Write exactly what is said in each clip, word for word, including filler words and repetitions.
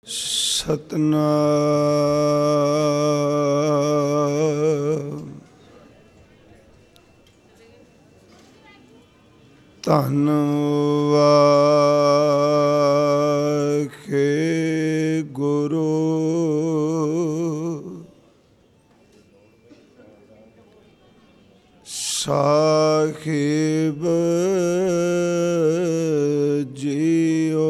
ਸਤਨਾਮ ਧੰਨ ਵਾਹਿ ਗੁਰੂ ਸਾਹਿਬ ਜੀਓ।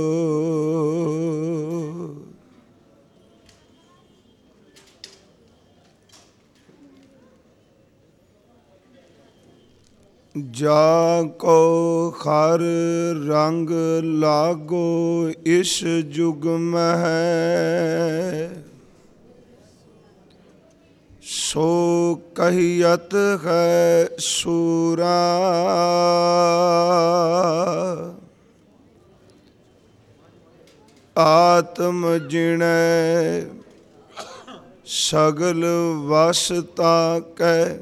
ਜਾ ਕੋ ਹਰ ਰੰਗ ਲਾਗੋ ਇਸ ਜੁਗ ਮਹਿ, ਸੋ ਕਹੀਅਤ ਹੈ ਸੂਰਾ। ਆਤਮ ਜਿਣੈ ਸਗਲ ਵਸ ਤਾਕੈ,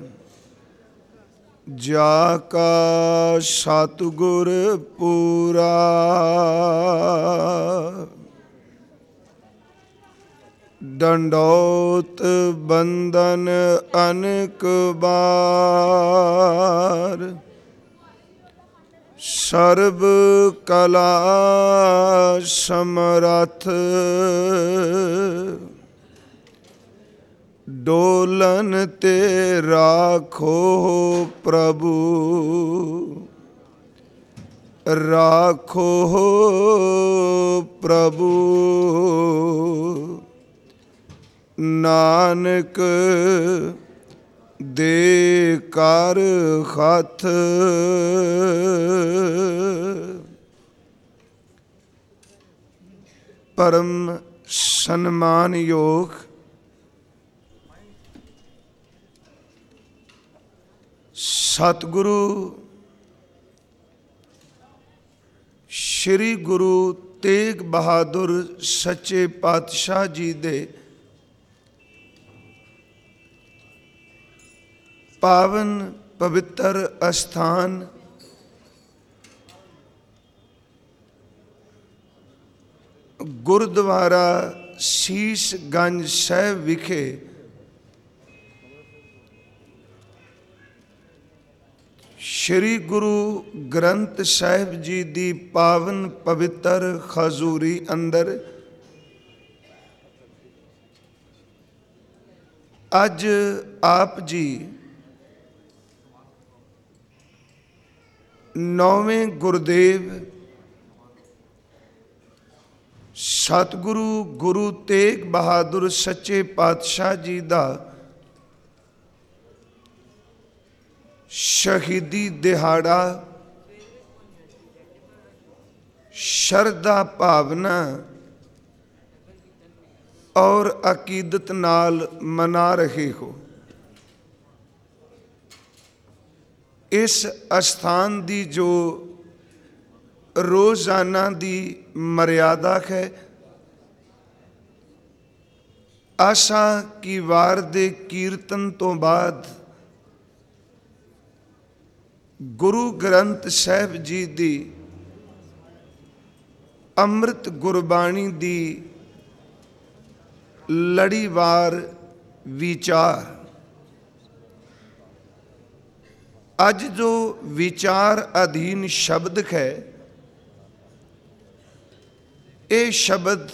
ਜਾ ਕਾ ਸਤਿਗੁਰ ਪੂਰਾ। ਡੰਡੌਤ ਬੰਦਨ ਅਨੇਕ ਬਾਰ, ਸਰਬ ਕਲਾ ਸਮਰੱਥ। ਡੋਲਨ ਤੇ ਰਾਖੋ ਪ੍ਰਭੂ, ਰਾਖੋ ਪ੍ਰਭੂ। ਨਾਨਕ ਦੇ ਕਰ ਹੱਥ, ਪਰਮ ਸਨਮਾਨਯੋਗ ਸਤਿਗੁਰੂ ਸ਼੍ਰੀ ਗੁਰੂ ਤੇਗ ਬਹਾਦਰ ਸੱਚੇ ਪਾਤਸ਼ਾਹ ਜੀ ਦੇ ਪਾਵਨ ਪਵਿੱਤਰ ਅਸਥਾਨ ਗੁਰਦੁਆਰਾ ਸੀਸ ਗੰਜ ਸਾਹਿਬ ਵਿਖੇ ਸ਼੍ਰੀ ਗੁਰੂ ਗ੍ਰੰਥ ਸਾਹਿਬ ਜੀ ਦੀ ਪਾਵਨ ਪਵਿੱਤਰ ਹਜ਼ੂਰੀ ਅੰਦਰ ਅੱਜ ਆਪ ਜੀ ਨੌਵੇਂ ਗੁਰਦੇਵ ਸਤਿਗੁਰੂ ਗੁਰੂ ਤੇਗ ਬਹਾਦਰ ਸੱਚੇ ਪਾਤਸ਼ਾਹ ਜੀ ਦਾ ਸ਼ਹੀਦੀ ਦਿਹਾੜਾ ਸ਼ਰਧਾ ਭਾਵਨਾ ਔਰ ਅਕੀਦਤ ਨਾਲ ਮਨਾ ਰਹੇ ਹੋ। ਇਸ ਅਸਥਾਨ ਦੀ ਜੋ ਰੋਜ਼ਾਨਾ ਦੀ ਮਰਿਆਦਾ ਹੈ, ਆਸ਼ਾ ਕੀ ਵਾਰ ਦੇ ਕੀਰਤਨ ਤੋਂ ਬਾਅਦ ਗੁਰੂ ਗ੍ਰੰਥ ਸਾਹਿਬ ਜੀ ਦੀ ਅੰਮ੍ਰਿਤ ਗੁਰਬਾਣੀ ਦੀ ਲੜੀਵਾਰ ਵਿਚਾਰ। ਅੱਜ ਜੋ ਵਿਚਾਰ ਅਧੀਨ ਸ਼ਬਦ ਹੈ, ਇਹ ਸ਼ਬਦ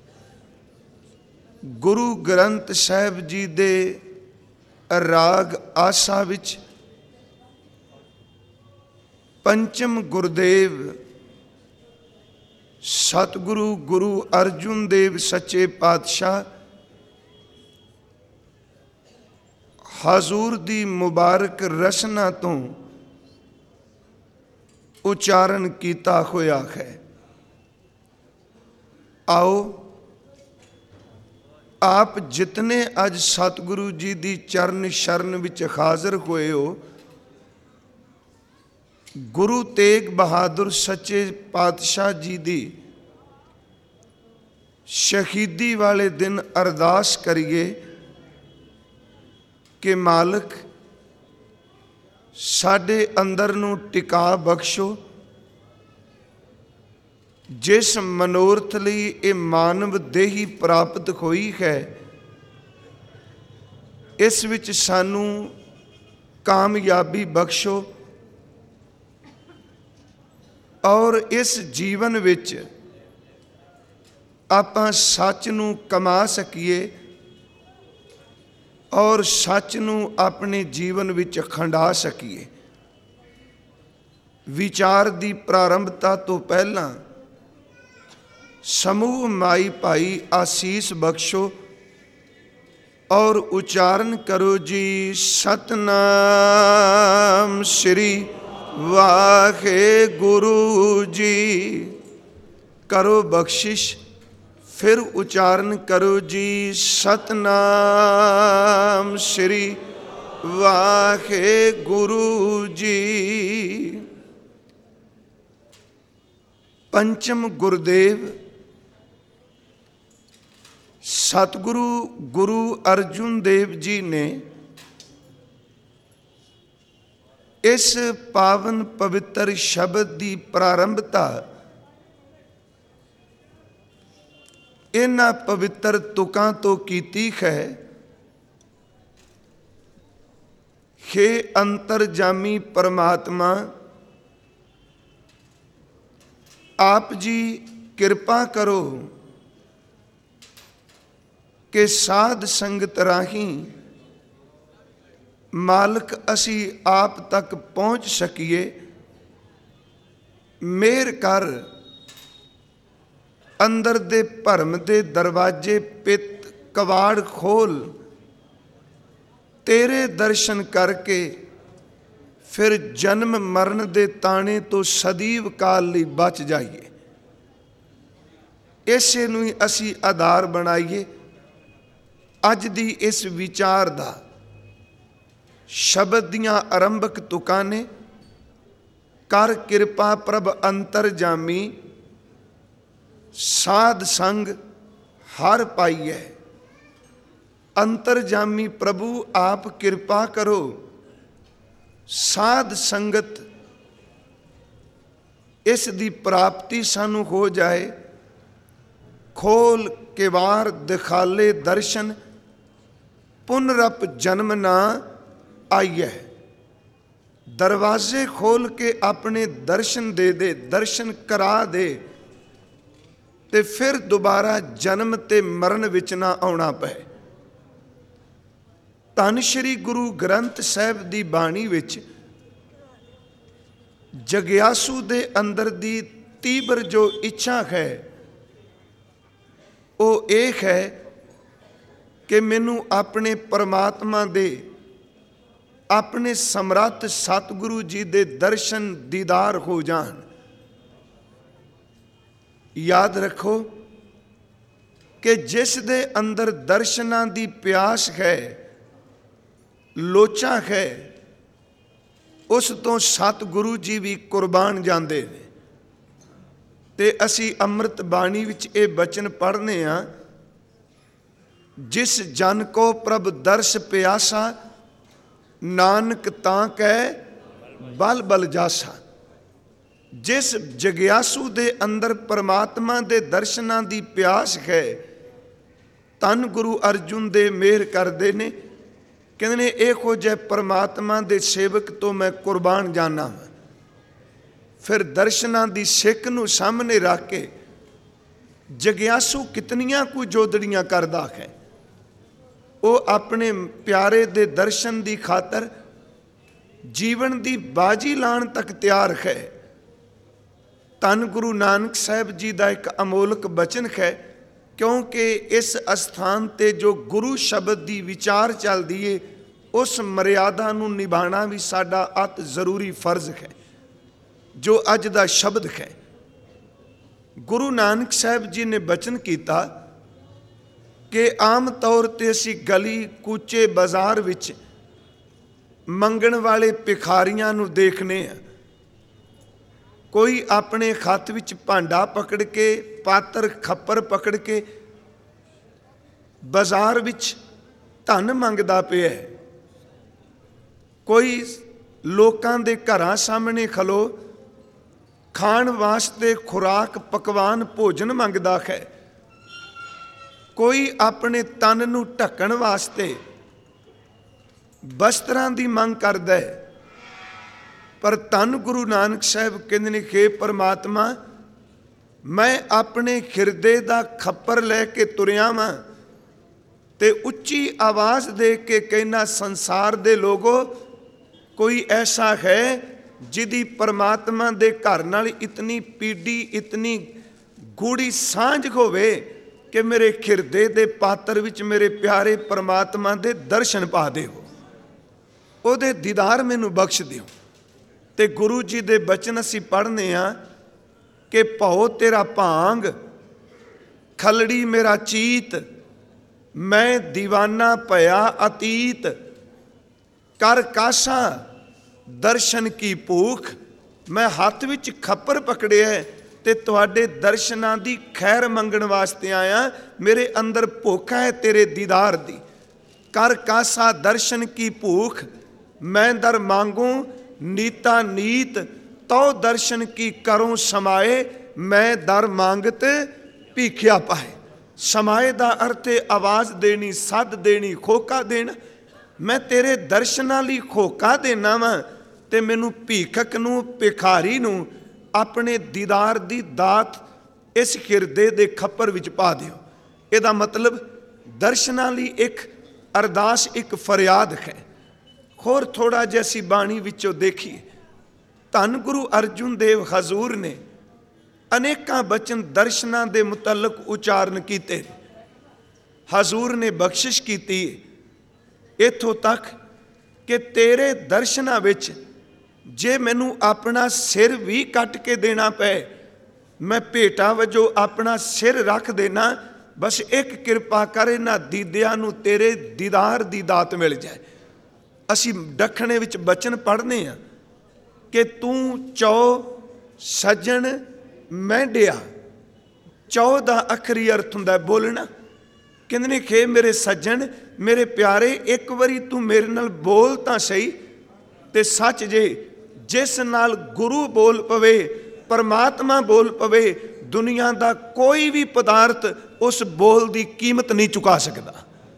ਗੁਰੂ ਗ੍ਰੰਥ ਸਾਹਿਬ ਜੀ ਦੇ ਰਾਗ ਆਸਾ ਵਿੱਚ ਪੰਚਮ ਗੁਰਦੇਵ ਸਤਿਗੁਰੂ ਗੁਰੂ ਅਰਜੁਨ ਦੇਵ ਸੱਚੇ ਪਾਤਸ਼ਾਹ ਹਜ਼ੂਰ ਦੀ ਮੁਬਾਰਕ ਰਸਨਾ ਤੋਂ ਉਚਾਰਨ ਕੀਤਾ ਹੋਇਆ ਹੈ। ਆਓ ਆਪ ਜਿਤਨੇ ਅੱਜ ਸਤਿਗੁਰੂ ਜੀ ਦੀ ਚਰਨ ਸ਼ਰਨ ਵਿੱਚ ਹਾਜ਼ਰ ਹੋਏ ਹੋ, ਗੁਰੂ ਤੇਗ ਬਹਾਦਰ ਸੱਚੇ ਪਾਤਸ਼ਾਹ ਜੀ ਦੀ ਸ਼ਹੀਦੀ ਵਾਲੇ ਦਿਨ ਅਰਦਾਸ ਕਰੀਏ ਕਿ ਮਾਲਕ ਸਾਡੇ ਅੰਦਰ ਨੂੰ ਟਿਕਾ ਬਖਸ਼ੋ, ਜਿਸ ਮਨੋਰਥ ਲਈ ਇਹ ਮਾਨਵ ਦੇਹੀ ਪ੍ਰਾਪਤ ਹੋਈ ਹੈ, ਇਸ ਵਿੱਚ ਸਾਨੂੰ ਕਾਮਯਾਬੀ ਬਖਸ਼ੋ ਔਰ ਇਸ ਜੀਵਨ ਵਿੱਚ ਆਪਾਂ ਸੱਚ ਨੂੰ ਕਮਾ ਸਕੀਏ ਔਰ ਸੱਚ ਨੂੰ ਆਪਣੇ ਜੀਵਨ ਵਿੱਚ ਖੰਡਾ ਸਕੀਏ। ਵਿਚਾਰ ਦੀ ਪ੍ਰਾਰੰਭਤਾ ਤੋਂ ਪਹਿਲਾਂ ਸਮੂਹ ਮਾਈ ਭਾਈ ਆਸੀਸ ਬਖਸ਼ੋ ਔਰ ਉਚਾਰਨ ਕਰੋ ਜੀ, ਸਤਨਾਮ ਸ੍ਰੀ ਵਾਹਿਗੁਰੂ ਜੀ। ਕਰੋ ਬਖਸ਼ਿਸ਼, ਫਿਰ ਉਚਾਰਨ ਕਰੋ ਜੀ, ਸਤਨਾਮ ਸ੍ਰੀ ਵਾਹਿਗੁਰੂ ਜੀ। ਪੰਚਮ ਗੁਰਦੇਵ ਸਤਿਗੁਰੂ ਗੁਰੂ ਅਰਜੁਨ ਦੇਵ ਜੀ ਨੇ ਇਸ ਪਾਵਨ ਪਵਿੱਤਰ ਸ਼ਬਦ ਦੀ ਪ੍ਰਾਰੰਭਤਾ ਇਹਨਾਂ ਪਵਿੱਤਰ ਤੁਕਾਂ ਤੋਂ ਕੀਤੀ ਹੈ। ਹੇ ਅੰਤਰਜਾਮੀ ਪਰਮਾਤਮਾ, ਆਪ ਜੀ ਕਿਰਪਾ ਕਰੋ ਕਿ ਸਾਧ ਸੰਗਤ ਰਾਹੀਂ ਮਾਲਕ ਅਸੀਂ ਆਪ ਤੱਕ ਪਹੁੰਚ ਸਕੀਏ। ਮਿਹਰ ਕਰ, ਅੰਦਰ ਦੇ ਭਰਮ ਦੇ ਦਰਵਾਜ਼ੇ ਪਿੱਤ ਕਵਾੜ ਖੋਲ, ਤੇਰੇ ਦਰਸ਼ਨ ਕਰਕੇ ਫਿਰ ਜਨਮ ਮਰਨ ਦੇ ਤਾਣੇ ਤੋਂ ਸਦੀਵ ਕਾਲ ਲਈ ਬਚ ਜਾਈਏ। ਇਸੇ ਨੂੰ ਹੀ ਅਸੀਂ ਆਧਾਰ ਬਣਾਈਏ। ਅੱਜ ਦੀ ਇਸ ਵਿਚਾਰ ਦਾ ਸ਼ਬਦ ਦੀਆਂ ਆਰੰਭਕ ਤੁਕਾਂ ਨੇ, ਕਰ ਕਿਰਪਾ ਪ੍ਰਭ ਅੰਤਰਜਾਮੀ, ਸਾਧ ਸੰਗ ਹਰ ਪਾਈਐ। ਅੰਤਰਜਾਮੀ ਪ੍ਰਭੂ ਆਪ ਕਿਰਪਾ ਕਰੋ, ਸਾਧ ਸੰਗਤ ਇਸ ਦੀ ਪ੍ਰਾਪਤੀ ਸਾਨੂੰ ਹੋ ਜਾਏ। ਖੋਲ ਕਿਵਾਰ ਦਿਖਾਲੇ ਦਰਸ਼ਨ, ਪੁਨਰਪ ਜਨਮ ਨਾ ਆਈਐ। ਦਰਵਾਜ਼ੇ ਖੋਲ ਕੇ ਆਪਣੇ ਦਰਸ਼ਨ ਦੇ ਦੇ, ਦਰਸ਼ਨ ਕਰਾ ਦੇ, ਤੇ ਫਿਰ ਦੁਬਾਰਾ ਜਨਮ ਤੇ ਮਰਨ ਵਿੱਚ ਨਾ ਆਉਣਾ ਪਏ। ਧੰਨ ਸ਼੍ਰੀ ਗੁਰੂ ਗ੍ਰੰਥ ਸਾਹਿਬ ਦੀ ਬਾਣੀ ਵਿੱਚ ਜਗਿਆਸੂ ਦੇ ਅੰਦਰ ਦੀ ਤੀਬਰ ਜੋ ਇੱਛਾ ਹੈ ਉਹ ਇਹ ਹੈ ਕਿ ਮੈਨੂੰ ਆਪਣੇ ਪਰਮਾਤਮਾ ਦੇ, ਆਪਣੇ ਸਮਰੱਥ ਸਤਿਗੁਰੂ ਜੀ ਦੇ ਦਰਸ਼ਨ ਦੀਦਾਰ ਹੋ ਜਾਣ। ਯਾਦ ਰੱਖੋ ਕਿ ਜਿਸ ਦੇ ਅੰਦਰ ਦਰਸ਼ਨਾਂ ਦੀ ਪਿਆਸ ਹੈ, ਲੋਚਾ ਹੈ, ਉਸ ਤੋਂ ਸਤਿਗੁਰੂ ਜੀ ਵੀ ਕੁਰਬਾਨ ਜਾਂਦੇ ਨੇ। ਤੇ ਅਸੀਂ ਅੰਮ੍ਰਿਤ ਬਾਣੀ ਵਿੱਚ ਇਹ ਬਚਨ ਪੜ੍ਹਨੇ ਆ, ਜਿਸ ਜਨ ਕੋ ਪ੍ਰਭ ਦਰਸ ਪਿਆਸਾ, ਨਾਨਕ ਤਾਂ ਕਹਿ ਬਲ ਬਲ ਜਾਸਾ। ਜਿਸ ਜਗਿਆਸੂ ਦੇ ਅੰਦਰ ਪਰਮਾਤਮਾ ਦੇ ਦਰਸ਼ਨਾਂ ਦੀ ਪਿਆਸ ਹੈ, ਧੰਨ ਗੁਰੂ ਅਰਜੁਨ ਦੇਵ ਮਿਹਰ ਕਰਦੇ ਨੇ, ਕਹਿੰਦੇ ਨੇ ਇਹੋ ਜਿਹੇ ਪਰਮਾਤਮਾ ਦੇ ਸੇਵਕ ਤੋਂ ਮੈਂ ਕੁਰਬਾਨ ਜਾਣਾ। ਫਿਰ ਦਰਸ਼ਨਾਂ ਦੀ ਸਿੱਖ ਨੂੰ ਸਾਹਮਣੇ ਰੱਖ ਕੇ ਜਗਿਆਸੂ ਕਿਤਨੀਆਂ ਕੁ ਜੋਦੜੀਆਂ ਕਰਦਾ ਹੈ। ਉਹ ਆਪਣੇ ਪਿਆਰੇ ਦੇ ਦਰਸ਼ਨ ਦੀ ਖਾਤਰ ਜੀਵਨ ਦੀ ਬਾਜੀ ਲਾਉਣ ਤੱਕ ਤਿਆਰ ਹੈ। ਧੰਨ ਗੁਰੂ ਨਾਨਕ ਸਾਹਿਬ ਜੀ ਦਾ ਇੱਕ ਅਮੋਲਕ ਬਚਨ ਹੈ, ਕਿਉਂਕਿ ਇਸ ਅਸਥਾਨ ਤੇ ਜੋ ਗੁਰੂ ਸ਼ਬਦ ਦੀ ਵਿਚਾਰ ਚੱਲਦੀ ਏ, ਉਸ ਮਰਿਆਦਾ ਨੂੰ ਨਿਭਾਉਣਾ ਵੀ ਸਾਡਾ ਅਤ ਜ਼ਰੂਰੀ ਫਰਜ਼ ਹੈ। ਜੋ ਅੱਜ ਦਾ ਸ਼ਬਦ ਹੈ, ਗੁਰੂ ਨਾਨਕ ਸਾਹਿਬ ਜੀ ਨੇ ਬਚਨ ਕੀਤਾ ਕਿ ਆਮ ਤੌਰ ਤੇ ਅਸੀਂ ਗਲੀ ਕੂਚੇ ਬਾਜ਼ਾਰ ਵਿੱਚ ਮੰਗਣ ਵਾਲੇ ਭਿਖਾਰੀਆਂ ਨੂੰ ਦੇਖਨੇ ਆ। ਕੋਈ ਆਪਣੇ ਹੱਥ ਵਿੱਚ ਭਾਂਡਾ ਪਕੜ ਕੇ, ਪਾਤਰ ਖੱਪਰ ਪਕੜ ਕੇ ਬਾਜ਼ਾਰ ਵਿੱਚ ਧਨ ਮੰਗਦਾ ਪਿਆ। ਕੋਈ ਲੋਕਾਂ ਦੇ ਘਰਾਂ ਸਾਹਮਣੇ ਖਲੋ ਖਾਣ ਵਾਸਤੇ ਖੁਰਾਕ ਪਕਵਾਨ ਭੋਜਨ ਮੰਗਦਾ ਹੈ, ਕੋਈ ਆਪਣੇ ਤਨ ਨੂੰ ਢੱਕਣ ਵਾਸਤੇ ਵਸਤਰਾਂ ਦੀ ਮੰਗ ਕਰਦਾ ਹੈ। ਪਰ ਧੰਨ ਗੁਰੂ ਨਾਨਕ ਸਾਹਿਬ ਕਹਿੰਦੇ ਨੇ ਕਿ ਪਰਮਾਤਮਾ, ਮੈਂ ਆਪਣੇ ਹਿਰਦੇ ਦਾ ਖੱਪਰ ਲੈ ਕੇ ਤੁਰਿਆ ਵਾਂ ਤੇ ਉੱਚੀ ਆਵਾਜ਼ ਦੇ ਕੇ ਕਹਿਣਾ, ਸੰਸਾਰ ਦੇ ਲੋਗੋ, ਕੋਈ ਐਸਾ ਹੈ ਜਿਹਦੀ ਪਰਮਾਤਮਾ ਦੇ ਘਰ ਨਾਲ ਇਤਨੀ ਪੀੜੀ, ਇਤਨੀ ਗੂੜੀ ਸਾਂਝ ਹੋਵੇ ਕਿ ਮੇਰੇ ਹਿਰਦੇ ਦੇ ਪਾਤਰ ਵਿੱਚ ਮੇਰੇ ਪਿਆਰੇ ਪਰਮਾਤਮਾ ਦੇ ਦਰਸ਼ਨ ਪਾ ਦਿਓ, ਉਹਦੇ ਦੀਦਾਰ ਮੈਨੂੰ ਬਖਸ਼ ਦਿਓ। ਤੇ ਗੁਰੂ ਜੀ ਦੇ ਬਚਨ ਅਸੀਂ ਪੜ੍ਹਨੇ ਆ ਕਿ ਭਉ ਤੇਰਾ ਭਾਂਗ, ਖਲੜੀ ਮੇਰਾ ਚੀਤ, ਮੈਂ ਦੀਵਾਨਾ ਭਇਆ ਅਤੀਤ, ਕਰ ਕਾਸਾ ਦਰਸ਼ਨ ਕੀ ਭੂਖ। ਮੈਂ ਹੱਥ ਵਿੱਚ ਖੱਪਰ ਪਕੜਿਆ ਤੇ ਤੁਹਾਡੇ ਦਰਸ਼ਨਾਂ ਦੀ ਖੈਰ ਮੰਗਣ ਵਾਸਤੇ ਆਇਆ, ਮੇਰੇ ਅੰਦਰ ਭੁੱਖ ਹੈ ਤੇਰੇ ਦੀਦਾਰ ਦੀ। ਕਰ ਕਾਸਾ ਦਰਸ਼ਨ ਕੀ ਭੂਖ, ਮੈਂ ਦਰ ਮੰਗੂ ਨੀਤਾ ਨੀਤ, ਤਉ ਦਰਸ਼ਨ ਕੀ ਕਰੂੰ ਸਮਾਏ, ਮੈਂ ਦਰ ਮੰਗਤ ਭੀਖਿਆ ਪਾਏ। ਸਮਾਏ ਦਾ ਅਰਥ ਹੈ ਆਵਾਜ਼ ਦੇਣੀ, ਸੱਦ ਦੇਣੀ, ਖੋਕਾ ਦੇਣਾ। ਮੈਂ ਤੇਰੇ ਦਰਸ਼ਨਾਂ ਲਈ ਖੋਕਾ ਦੇਣਾ ਵਾਂ ਤੇ ਮੈਨੂੰ ਭੀਖਕ ਨੂੰ, ਭਿਖਾਰੀ ਨੂੰ ਆਪਣੇ ਦੀਦਾਰ ਦੀ ਦਾਤ ਇਸ ਹਿਰਦੇ ਦੇ ਖੱਪਰ ਵਿੱਚ ਪਾ ਦਿਓ। ਇਹਦਾ ਮਤਲਬ ਦਰਸ਼ਨਾਂ ਲਈ ਇੱਕ ਅਰਦਾਸ, ਇੱਕ ਫਰਿਆਦ ਹੈ। ਹੋਰ ਥੋੜਾ ਜਿਹਾ ਅਸੀਂ ਬਾਣੀ ਵਿੱਚੋਂ ਦੇਖੀਏ, ਧੰਨ ਗੁਰੂ ਅਰਜੁਨ ਦੇਵ ਹਜ਼ੂਰ ਨੇ ਅਨੇਕਾਂ ਬਚਨ ਦਰਸ਼ਨਾਂ ਦੇ ਮੁਤਲਕ ਉਚਾਰਨ ਕੀਤੇ। ਹਜ਼ੂਰ ਨੇ ਬਖਸ਼ਿਸ਼ ਕੀਤੀ ਇੱਥੋਂ ਤੱਕ ਕਿ ਤੇਰੇ ਦਰਸ਼ਨਾਂ ਵਿੱਚ ਜੇ ਮੈਨੂੰ ਆਪਣਾ ਸਿਰ ਵੀ ਕੱਟ ਕੇ ਦੇਣਾ ਪਏ, ਮੈਂ ਭੇਟਾ ਵਜੋਂ ਆਪਣਾ ਸਿਰ ਰੱਖ ਦੇਣਾ, ਬਸ ਇੱਕ ਕਿਰਪਾ ਕਰ ਇਹਨਾਂ ਦੀਦਿਆਂ ਨੂੰ ਤੇਰੇ ਦੀਦਾਰ ਦੀ ਦਾਤ ਮਿਲ ਜਾਏ। ਅਸੀਂ ਦੱਖਣੇ ਵਿੱਚ ਬਚਨ ਪੜ੍ਹਨੇ ਆ ਕਿ ਤੂੰ ਚੌ ਸੱਜਣ ਮਹਿੰਡਿਆ। ਚੌ ਦਾ ਅਖਰੀ ਅਰਥ ਹੁੰਦਾ ਬੋਲਣਾ। ਕਹਿੰਦੇ ਨੇ ਕਿ ਮੇਰੇ ਸੱਜਣ, ਮੇਰੇ ਪਿਆਰੇ, ਇੱਕ ਵਾਰੀ ਤੂੰ ਮੇਰੇ ਨਾਲ ਬੋਲ ਤਾਂ ਸਹੀ। ਤੇ ਸੱਚ ਜੇ ਜਿਸ ਨਾਲ ਗੁਰੂ ਬੋਲ ਪਵੇ, ਪਰਮਾਤਮਾ ਬੋਲ ਪਵੇ, ਦੁਨੀਆ ਦਾ ਕੋਈ ਵੀ ਪਦਾਰਥ ਉਸ ਬੋਲ ਦੀ ਕੀਮਤ ਨਹੀਂ ਚੁਕਾ ਸਕਦਾ।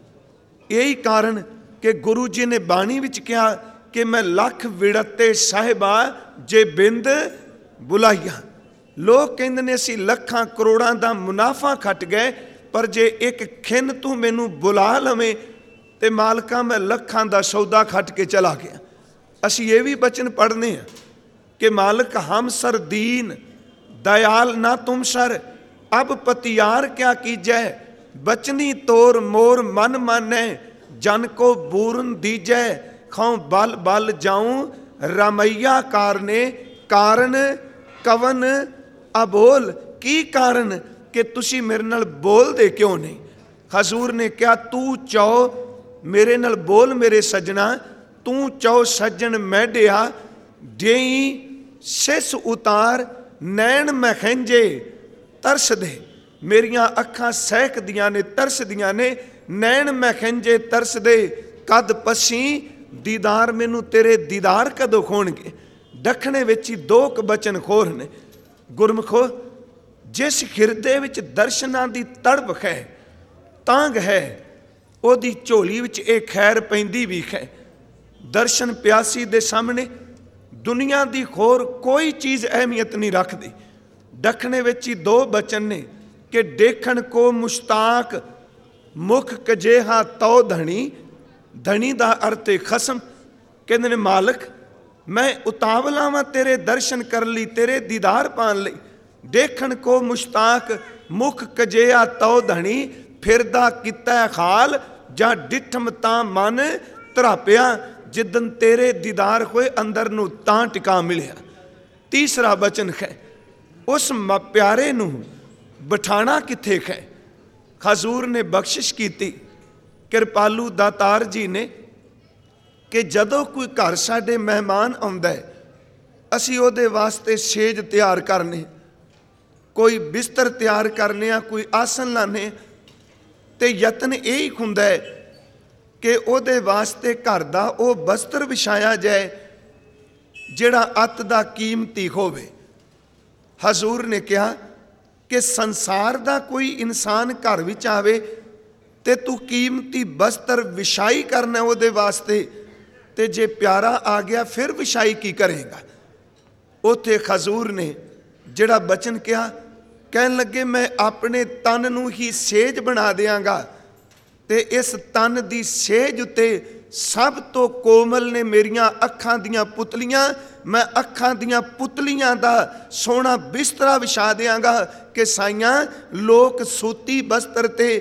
ਇਹੀ ਕਾਰਨ ਕਿ ਗੁਰੂ ਜੀ ਨੇ ਬਾਣੀ ਵਿੱਚ ਕਿਹਾ ਕਿ ਮੈਂ ਲੱਖ ਵਿੜਤੇ ਸਾਹਿਬਾ ਜੇ ਬਿੰਦ ਬੁਲਾਈਆ। ਲੋਕ ਕਹਿੰਦੇ ਨੇ ਅਸੀਂ ਲੱਖਾਂ ਕਰੋੜਾਂ ਦਾ ਮੁਨਾਫਾ ਖੱਟ ਗਏ, ਪਰ ਜੇ ਇੱਕ ਖਿੰਨ ਤੂੰ ਮੈਨੂੰ ਬੁਲਾ ਲਵੇਂ ਤੇ ਮਾਲਕਾ ਮੈਂ ਲੱਖਾਂ ਦਾ ਸੌਦਾ ਖੱਟ ਕੇ ਚਲਾ ਗਿਆ। ਅਸੀਂ ਇਹ ਵੀ ਬਚਨ ਪੜ੍ਹਨੇ ਆ ਕਿ ਮਾਲਕ ਹਮ ਸਰ ਦੀਨ दयाल ना तुम सर, अब पतियार क्या कीजै, बचनी तोर मोर मन मानै, जन को बूरन दीजै, खाऊं बल बल जाऊं रमैया कारने, कारण कवन अबोल। की कारण कि तुसी मेरे नाल बोल दे क्यों नहीं। हजूर ने क्या तू चाहो मेरे नाल बोल मेरे सजना, तू चाहो सज्जन मैडिया, देई सिस उतार नैन महंजे तरस दे। मेरिया अखां सहकदियां ने, तरसदियां ने, नैन महंजे तरस दे, कद पसी दीदार मैनू तेरे दीदार कदों होणगे। दखणे विच ही दो क बचन खोर ने। गुरमुखो, जिस हिरदे विच दर्शनां दी तड़प है, तांग है, ओदी झोली विच ये खैर पैंदी भी है। दर्शन प्यासी दे सामने दुनिया दी होर कोई चीज़ अहमियत नहीं रखती। दखने विच ही दो बचन ने कि देखण को मुश्ताक, मुख कजेहा तो धनी। धनी दा अर्थ खसम। कहते ने मालक मैं उतावला वां तेरे दर्शन कर ली, तेरे दीदार पान लई। देखण को मुश्ताक, मुख कजेहा तो धनी, फिरदा किता खाल, जा डिठम तां मन धरापिया। जिदन तेरे दीदार होए अंदर नू तां टिका मिलिया। तीसरा बचन है उस प्यारे नू बिठाना किथे है। हजूर ने बख्शिश की कृपालू दातार जी ने कि जदों कोई घर साडे मेहमान आउंदा है, असी उहदे वास्ते सेज तैयार करने, कोई बिस्तर तैयार करने, कोई आसन लाने, ते यतन यही हुंदा है कि ਉਹਦੇ ਵਾਸਤੇ घर ਦਾ ਉਹ ਬਸਤਰ ਵਿਛਾਇਆ ਜਾਏ ਜਿਹੜਾ ਅੱਤ ਦਾ ਕੀਮਤੀ ਹੋਵੇ। ਹਜ਼ੂਰ ਨੇ ਕਿਹਾ ਕਿ ਸੰਸਾਰ ਦਾ ਕੋਈ ਇਨਸਾਨ ਘਰ ਵਿੱਚ ਆਵੇ ਤੇ ਤੂੰ ਕੀਮਤੀ ਬਸਤਰ ਵਿਛਾਈ ਕਰਨਾ ਉਹਦੇ ਵਾਸਤੇ, ਤੇ ਜੇ ਪਿਆਰਾ ਆ ਗਿਆ ਫਿਰ ਵਿਛਾਈ ਕੀ ਕਰੇਗਾ। ਉੱਥੇ ਹਜ਼ੂਰ ਨੇ ਜਿਹੜਾ ਬਚਨ ਕਿਹਾ, ਕਹਿਣ ਲੱਗੇ ਮੈਂ ਆਪਣੇ ਤਨ ਨੂੰ ਹੀ ਸੇਜ ਬਣਾ ਦਿਆਂਗਾ, ਤੇ ਇਸ ਤਨ ਦੀ ਸੇਜ ਉੱਤੇ ਸਭ ਤੋਂ ਕੋਮਲ ਨੇ ਮੇਰੀਆਂ ਅੱਖਾਂ ਦੀਆਂ ਪੁਤਲੀਆਂ, ਮੈਂ ਅੱਖਾਂ ਦੀਆਂ ਪੁਤਲੀਆਂ ਦਾ ਸੋਹਣਾ ਬਿਸਤਰਾ ਵਿਛਾ ਦਿਆਂਗਾ ਕਿ ਸਾਈਆਂ ਲੋਕ ਸੂਤੀ ਬਸਤਰ ਤੇ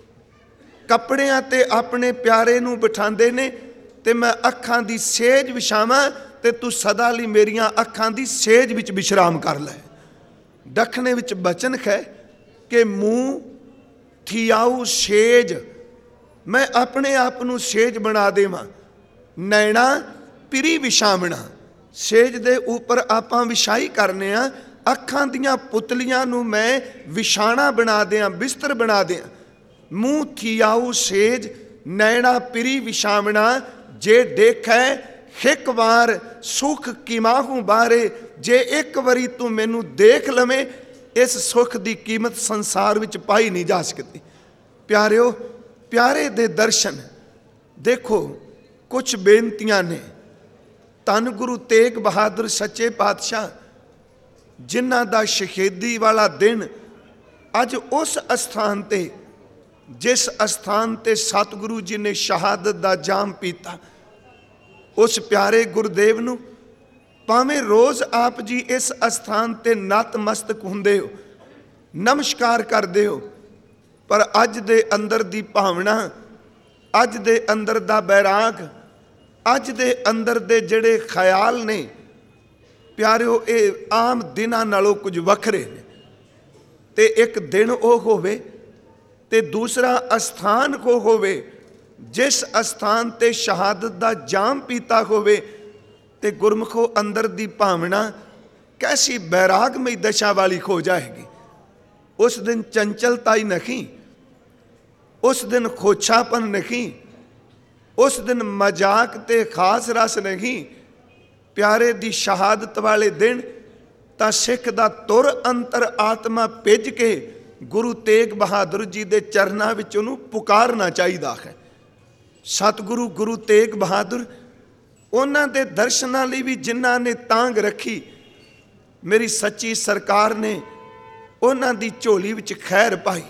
ਕੱਪੜਿਆਂ ਤੇ ਆਪਣੇ ਪਿਆਰੇ ਨੂੰ ਬਿਠਾਉਂਦੇ ਨੇ, ਤੇ ਮੈਂ ਅੱਖਾਂ ਦੀ ਸੇਜ ਵਿਛਾਵਾਂ ਤੇ ਤੂੰ ਸਦਾ ਲਈ ਮੇਰੀਆਂ ਅੱਖਾਂ ਦੀ ਸੇਜ ਵਿੱਚ ਵਿਸ਼ਰਾਮ ਕਰ ਲੈ। ਦੱਖਣੇ ਵਿੱਚ ਬਚਨ ਹੈ ਕਿ ਮੂੰਹ ਥਿਆਊ ਸੇਜ, ਮੈਂ ਆਪਣੇ ਆਪ ਨੂੰ ਸੇਜ ਬਣਾ ਦੇਵਾਂ। ਨੈਣਾ ਪਿਰੀ ਵਿਛਾਵਣਾ, ਸੇਜ ਦੇ ਉੱਪਰ ਆਪਾਂ ਵਿਛਾਈ ਕਰਨੇ ਆ, ਅੱਖਾਂ ਦੀਆਂ ਪੁਤਲੀਆਂ ਨੂੰ ਮੈਂ ਵਿਛਾਣਾ ਬਣਾ ਦਿਆਂ, ਬਿਸਤਰ ਬਣਾ ਦਿਆਂ। ਮੂੰਹ ਥਿਆਊ ਸੇਜ, ਨੈਣਾ ਪਿਰੀ ਵਿਛਾਵਣਾ, ਜੇ ਦੇਖੈ ਇੱਕ ਵਾਰ ਸੁਖ ਕਿਮਾਹੂ ਬਾਰੇ, ਜੇ ਇੱਕ ਵਾਰੀ ਤੂੰ ਮੈਨੂੰ ਦੇਖ ਲਵੇਂ, ਇਸ ਸੁਖ ਦੀ ਕੀਮਤ ਸੰਸਾਰ ਵਿੱਚ ਪਾਈ ਨਹੀਂ ਜਾ ਸਕਦੀ। ਪਿਆਰਿਓ, ਪਿਆਰੇ ਦੇ ਦਰਸ਼ਨ ਦੇਖੋ, ਕੁਝ ਬੇਨਤੀਆਂ ਨੇ। ਧੰਨ ਗੁਰੂ ਤੇਗ ਬਹਾਦਰ ਸੱਚੇ ਪਾਤਸ਼ਾਹ, ਜਿਨ੍ਹਾਂ ਦਾ ਸ਼ਹੀਦੀ ਵਾਲਾ ਦਿਨ ਅੱਜ ਉਸ ਅਸਥਾਨ ਤੇ, ਜਿਸ ਅਸਥਾਨ ਤੇ ਸਤਿਗੁਰੂ ਜੀ ਨੇ ਸ਼ਹਾਦਤ ਦਾ ਜਾਮ ਪੀਤਾ, ਉਸ ਪਿਆਰੇ ਗੁਰਦੇਵ ਨੂੰ ਭਾਵੇਂ ਰੋਜ਼ ਆਪ ਜੀ ਇਸ ਅਸਥਾਨ ਤੇ ਨਤਮਸਤਕ ਹੁੰਦੇ ਹੋ, ਨਮਸਕਾਰ ਕਰਦੇ ਹੋ, ਪਰ ਅੱਜ ਦੇ ਅੰਦਰ ਦੀ ਭਾਵਨਾ, ਅੱਜ ਦੇ ਅੰਦਰ ਦਾ ਬੈਰਾਗ, ਅੱਜ ਦੇ ਅੰਦਰ ਦੇ ਜਿਹੜੇ ਖਿਆਲ ਨੇ ਪਿਆਰਿਓ, ਇਹ ਆਮ ਦਿਨਾਂ ਨਾਲੋਂ ਕੁਝ ਵੱਖਰੇ ਨੇ। ਤੇ ਇੱਕ ਦਿਨ ਉਹ ਹੋਵੇ ਤੇ ਦੂਸਰਾ ਅਸਥਾਨ ਕੋ ਹੋਵੇ, ਜਿਸ ਅਸਥਾਨ ਤੇ ਸ਼ਹਾਦਤ ਦਾ ਜਾਮ ਪੀਤਾ ਹੋਵੇ, ਤੇ ਗੁਰਮੁਖੋ ਅੰਦਰ ਦੀ ਭਾਵਨਾ ਕੈਸੀ ਬੈਰਾਗਮਈ ਦਸ਼ਾ ਵਾਲੀ ਹੋ ਜਾਏਗੀ। ਉਸ ਦਿਨ ਚੰਚਲਤਾ ਹੀ ਨਹੀਂ, ਉਸ ਦਿਨ ਖੋਛਾਪਨ ਨਹੀਂ, ਉਸ ਦਿਨ ਮਜ਼ਾਕ ਤੇ ਖਾਸ ਰਸ ਨਹੀਂ। ਪਿਆਰੇ ਦੀ ਸ਼ਹਾਦਤ ਵਾਲੇ ਦਿਨ ਤਾਂ ਸਿੱਖ ਦਾ ਤੁਰ ਅੰਤਰ ਆਤਮਾ ਭਿੱਜ ਕੇ ਗੁਰੂ ਤੇਗ ਬਹਾਦਰ ਜੀ ਦੇ ਚਰਨਾਂ ਵਿੱਚ ਉਹਨੂੰ ਪੁਕਾਰਨਾ ਚਾਹੀਦਾ ਹੈ। ਸਤਿਗੁਰੂ ਗੁਰੂ ਤੇਗ ਬਹਾਦਰ, ਉਹਨਾਂ ਦੇ ਦਰਸ਼ਨਾਂ ਲਈ ਵੀ ਜਿਨ੍ਹਾਂ ਨੇ ਤਾਂਗ ਰੱਖੀ, ਮੇਰੀ ਸੱਚੀ ਸਰਕਾਰ ਨੇ ਉਹਨਾਂ ਦੀ ਝੋਲੀ ਵਿੱਚ ਖੈਰ ਪਾਈ।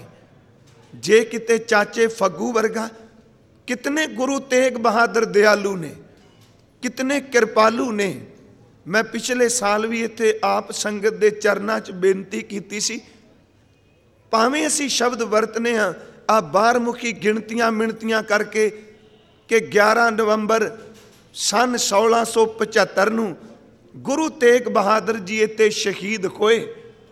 ਜੇ ਕਿਤੇ ਚਾਚੇ ਫੱਗੂ ਵਰਗਾ, ਕਿਤਨੇ ਗੁਰੂ ਤੇਗ ਬਹਾਦਰ ਦਿਆਲੂ ਨੇ, ਕਿਤਨੇ ਕਿਰਪਾਲੂ ਨੇ। ਮੈਂ ਪਿਛਲੇ ਸਾਲ ਵੀ ਇੱਥੇ ਆਪ ਸੰਗਤ ਦੇ ਚਰਨਾਂ 'ਚ ਬੇਨਤੀ ਕੀਤੀ ਸੀ, ਭਾਵੇਂ ਅਸੀਂ ਸ਼ਬਦ ਵਰਤਨੇ ਹਾਂ ਆ ਬਾਰਮੁਖੀ ਗਿਣਤੀਆਂ ਮਿਣਤੀਆਂ ਕਰਕੇ ਕਿ ਗਿਆਰਾਂ ਨਵੰਬਰ ਸੰਨ ਸੋਲਾਂ ਸੌ ਪਝੱਤਰ ਨੂੰ ਗੁਰੂ ਤੇਗ ਬਹਾਦਰ ਜੀ ਇੱਥੇ ਸ਼ਹੀਦ ਹੋਏ।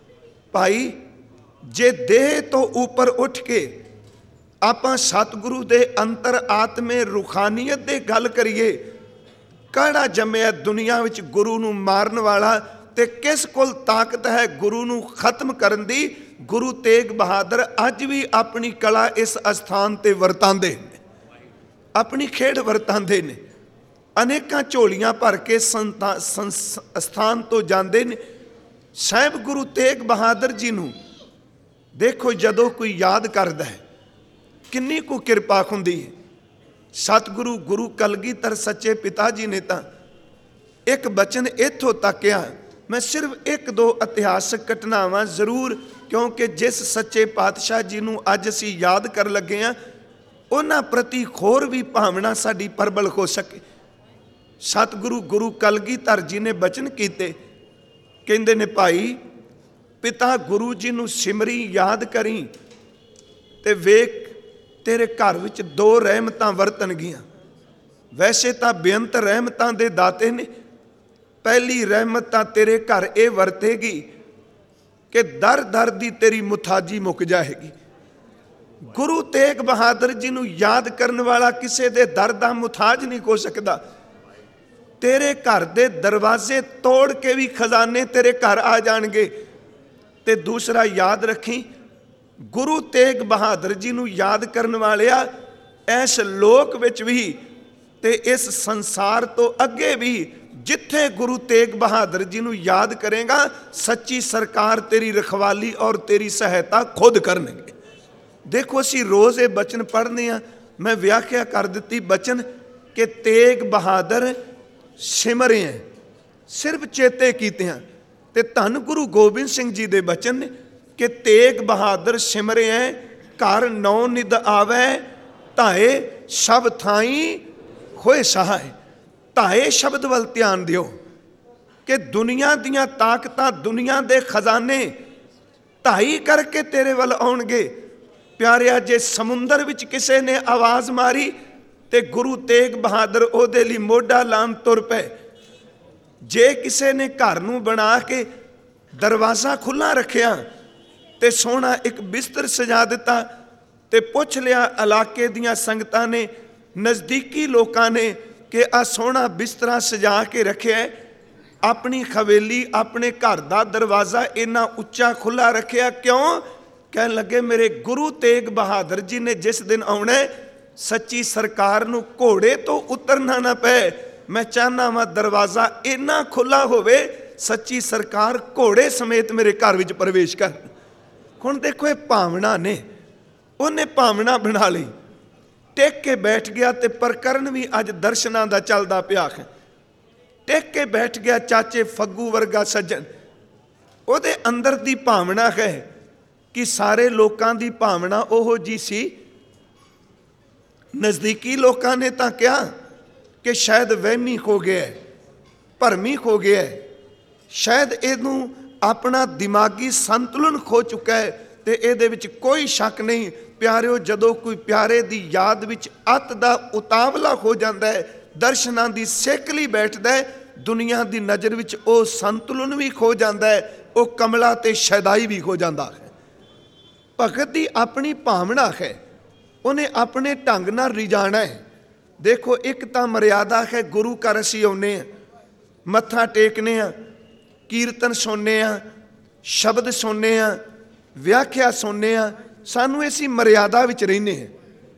ਭਾਈ, ਜੇ ਦੇਹ ਤੋਂ ਉੱਪਰ ਉੱਠ ਕੇ ਆਪਾਂ ਸਤਿਗੁਰੂ ਦੇ ਅੰਤਰ ਆਤਮੇ ਰੂਹਾਨੀਅਤ ਦੇ ਗੱਲ ਕਰੀਏ, ਕਿਹੜਾ ਜੰਮਿਆ ਦੁਨੀਆ ਵਿੱਚ ਗੁਰੂ ਨੂੰ ਮਾਰਨ ਵਾਲਾ, ਤੇ ਕਿਸ ਕੋਲ ਤਾਕਤ ਹੈ ਗੁਰੂ ਨੂੰ ਖਤਮ ਕਰਨ ਦੀ। ਗੁਰੂ ਤੇਗ ਬਹਾਦਰ ਅੱਜ ਵੀ ਆਪਣੀ ਕਲਾ ਇਸ ਅਸਥਾਨ ਤੇ ਵਰਤਾਂਦੇ ਨੇ, ਆਪਣੀ ਖੇਡ ਵਰਤਾਂਦੇ ਨੇ। ਅਨੇਕਾਂ ਝੋਲੀਆਂ ਭਰ ਕੇ ਸੰਤਾ ਸਥਾਨ ਤੋਂ ਜਾਂਦੇ ਨੇ। ਸਾਹਿਬ ਗੁਰੂ ਤੇਗ ਬਹਾਦਰ ਜੀ ਨੂੰ ਦੇਖੋ, ਜਦੋਂ ਕੋਈ ਯਾਦ ਕਰਦਾ ਹੈ ਕਿੰਨੀ ਕੁ ਕਿਰਪਾ ਹੁੰਦੀ ਹੈ। ਸਤਿਗੁਰੂ ਗੁਰੂ ਕਲਗੀਧਰ ਸੱਚੇ ਪਿਤਾ ਜੀ ਨੇ ਤਾਂ ਇੱਕ ਬਚਨ ਇੱਥੋਂ ਤੱਕ ਕਿਹਾ। ਮੈਂ ਸਿਰਫ ਇੱਕ ਦੋ ਇਤਿਹਾਸਕ ਘਟਨਾਵਾਂ ਜ਼ਰੂਰ, ਕਿਉਂਕਿ ਜਿਸ ਸੱਚੇ ਪਾਤਸ਼ਾਹ ਜੀ ਨੂੰ ਅੱਜ ਅਸੀਂ ਯਾਦ ਕਰਨ ਲੱਗੇ ਹਾਂ, ਉਹਨਾਂ ਪ੍ਰਤੀ ਹੋਰ ਵੀ ਭਾਵਨਾ ਸਾਡੀ ਪ੍ਰਬਲ ਹੋ ਸਕੇ। ਸਤਿਗੁਰੂ ਗੁਰੂ ਕਲਗੀਧਰ ਜੀ ਨੇ ਬਚਨ ਕੀਤੇ, ਕਹਿੰਦੇ ਨੇ ਭਾਈ, ਪਿਤਾ ਗੁਰੂ ਜੀ ਨੂੰ ਸਿਮਰੀ ਯਾਦ ਕਰੀ, ਤੇ ਵੇਖ ਤੇਰੇ ਘਰ ਵਿੱਚ ਦੋ ਰਹਿਮਤਾਂ ਵਰਤਣਗੀਆਂ। ਵੈਸੇ ਤਾਂ ਬੇਅੰਤ ਰਹਿਮਤਾਂ ਦੇ ਦਾਤੇ ਨੇ। ਪਹਿਲੀ ਰਹਿਮਤ ਤਾਂ ਤੇਰੇ ਘਰ ਇਹ ਵਰਤੇਗੀ ਕਿ ਦਰ ਦਰ ਦੀ ਤੇਰੀ ਮੁਥਾਜੀ ਮੁੱਕ ਜਾਏਗੀ। ਗੁਰੂ ਤੇਗ ਬਹਾਦਰ ਜੀ ਨੂੰ ਯਾਦ ਕਰਨ ਵਾਲਾ ਕਿਸੇ ਦੇ ਦਰ ਦਾ ਮੁਥਾਜ ਨਹੀਂ ਹੋ ਸਕਦਾ। ਤੇਰੇ ਘਰ ਦੇ ਦਰਵਾਜ਼ੇ ਤੋੜ ਕੇ ਵੀ ਖਜ਼ਾਨੇ ਤੇਰੇ ਘਰ ਆ ਜਾਣਗੇ। ਤੇ ਦੂਸਰਾ ਯਾਦ ਰੱਖੀ, ਗੁਰੂ ਤੇਗ ਬਹਾਦਰ ਜੀ ਨੂੰ ਯਾਦ ਕਰਨ ਵਾਲਿਆ, ਇਸ ਲੋਕ ਵਿੱਚ ਵੀ ਤੇ ਇਸ ਸੰਸਾਰ ਤੋਂ ਅੱਗੇ ਵੀ जिथे गुरु तेग बहादुर जी नूं याद करेगा, सच्ची सरकार तेरी रखवाली और तेरी सहायता खुद करनगे। देखो असीं रोज़ ये बचन पढ़ने हैं, मैं व्याख्या कर दी बचन कि तेग बहादुर सिमरे हैं, सिर्फ चेते कीते हैं। ते धन गुरु गोबिंद सिंह जी दे बचन ने कि तेग बहादुर सिमरे हैं, घर नौ निद आवे, धाए सब थाई होए सहाय। धाए शब्द वल ध्यान दिओ कि दुनिया दियां ताकतां, दुनिया दे खजाने धाई करके तेरे वल आउणगे। प्यारिया, जे समुंदर विच किसे ने आवाज़ मारी ते गुरु तेग बहादुर ओहदे लई मोढा लान तुर पे। जे किसे ने घर नूं बना के दरवाज़ा खुला रखिया ते सोहना एक बिस्तर सजा दिता ते पुछ लिया इलाके दियां संगतां ने, नज़दीकी लोकां ने कि आ सोहना बिस्तरा सजा के रखिया, अपनी हवेली अपने घर का दरवाज़ा इन्ना उच्चा खुला रखिया क्यों? कह लगे मेरे गुरु तेग बहादुर जी ने जिस दिन आउणा सच्ची सरकार नूं घोड़े तो उतरना ना पे। मैं चाहना वा दरवाज़ा इन्ना खुला होवे, सच्ची सरकार घोड़े समेत मेरे घर विच प्रवेश कर। हुण देखो ये भावना ने, उन्हें भावना बना ली, टेक के बैठ गया। ते प्रकरण भी अज दर्शनां दा चलदा पिया है। टेक के बैठ गया चाचे फग्गू वर्गा सज्जन, उहदे अंदर दी भावना है कि सारे लोकां दी भावना ओहो जी सी। नज़दीकी लोकां ने तां कहा कि शायद वहमी हो गया, भरमी हो गया, शायद इहनूं अपना दिमागी संतुलन खो चुका है। ते इहदे विच कोई शक नहीं प्यारिओ, जदों कोई प्यारे दी याद विच अत दा उतावला हो जाता है, दर्शनां दी सेकली बैठदा है, दुनिया दी नज़र विच ओ संतुलन भी खो जाता है, ओ कमला ते शैदाई भी हो जाता है। भगत दी अपनी भावना है, उन्हें अपने ढंग नाल रिझाना है। देखो एक तो मर्यादा है, गुरु घर असीं आउणे आ, मत्था टेकने आ, कीर्तन सुनने आ, शब्द सुनने आ, व्याख्या सुनने आ, सानू इसी मर्यादा विच रहिने हैं।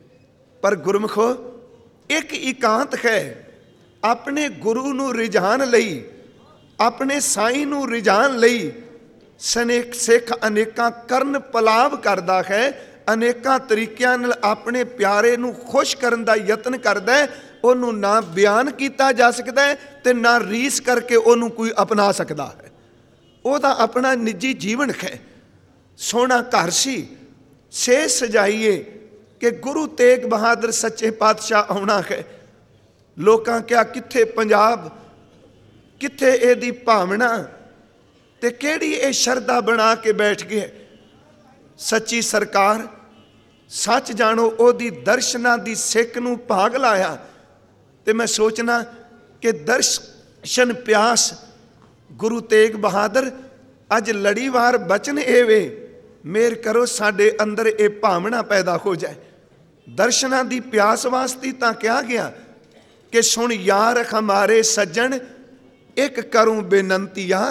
पर गुरमुखो एक इकांत है, अपने गुरु नूं रिझाण लई, अपने साईं नूं रिझाण लई सनेक सिख अनेकां करन पलाव करदा है, अनेकां तरीकिਆਂ ਨਾਲ अपने प्यारे नूं खुश करन दा यतन करदा है। ਉਹਨੂੰ ना बयान किया जा सकता है ते ना रीस करके ਉਹਨੂੰ कोई अपना सकता है। ਉਹਦਾ अपना निजी जीवन है। सोहना घर सी, से सजाइए कि गुरु तेग बहादुर सच्चे पातशाह आउणा है। लोकां क्या कित्थे पंजाब, कित्थे इहदी भावना ते किहड़ी ये शरधा बना के बैठ गए। सच्ची सरकार सच जानो ओदी दर्शनां दी सिक नूं भाग लाया। ते मैं सोचना कि दर्शन प्यास गुरु तेग बहादुर अज लड़ीवार बचन एवे, मेर करो साडे अंदर ये भावना पैदा हो जाए। दर्शनां दी प्यास वास्ते तां कहा गया कि सुन यार हमारे सज्जन एक करूं बेनंतिया,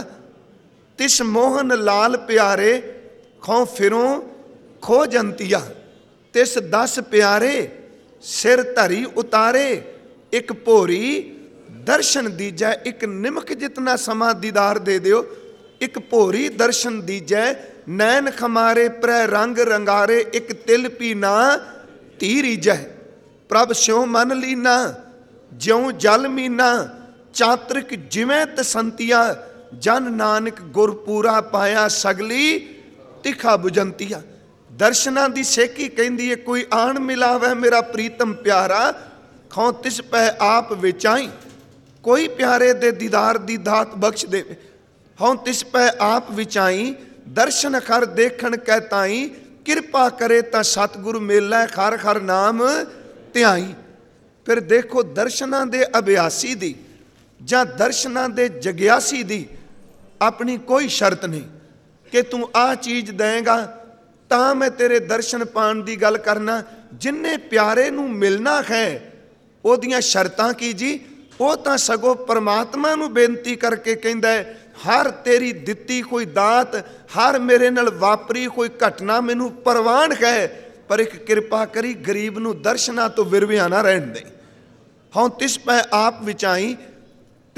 तिस मोहन लाल प्यारे खौ फिरों खो जंतिया, तिस दस प्यारे सिर धरी उतारे, एक भोरी दर्शन दीजै, एक निमक जितना समा दीदार दे दियो, एक भोरी दर्शन दीजै, नैन खमारे प्रै रंग रंगारे, एक तिल पी ना धी रीजै, प्रभ स्यों मन लीना ज्यों जल मीना, चातरिक जिवें तसंतिया, जन नानक गुरपूरा पाया सगली तिखा बुजंतिया। दर्शनां दी सेकी कहंदी है, कोई आन मिलावै मेरा प्रीतम प्यारा, खौ तिस पै आप विचाई, कोई प्यारे दे दीदार दी दात बख्श दे, हौं तिस पै आप विचाई, दर्शन खर देखण कै ताई, किरपा करे तां सतगुरु मेलै खर खर नाम ध्याई। फिर देखो दर्शनां दे अभ्यासी दी जां दर्शनां दे जग्यासी दी अपनी कोई शर्त नहीं कि तू आ चीज़ देगा तां मैं तेरे दर्शन पाण दी गल करना। जिन्ने प्यारे नूं मिलना है ओदियां शर्तां की जी, वो तां सगों परमात्मा नूं बेनती करके कहंदा है, हर तेरी दित्ती कोई दात, हर मेरे नाल वापरी कोई घटना मैनूं परवान है, पर एक किरपा करी गरीब नूं दर्शनां तो विरविया ना रहण दे। हौं तिस पै आप विचाई,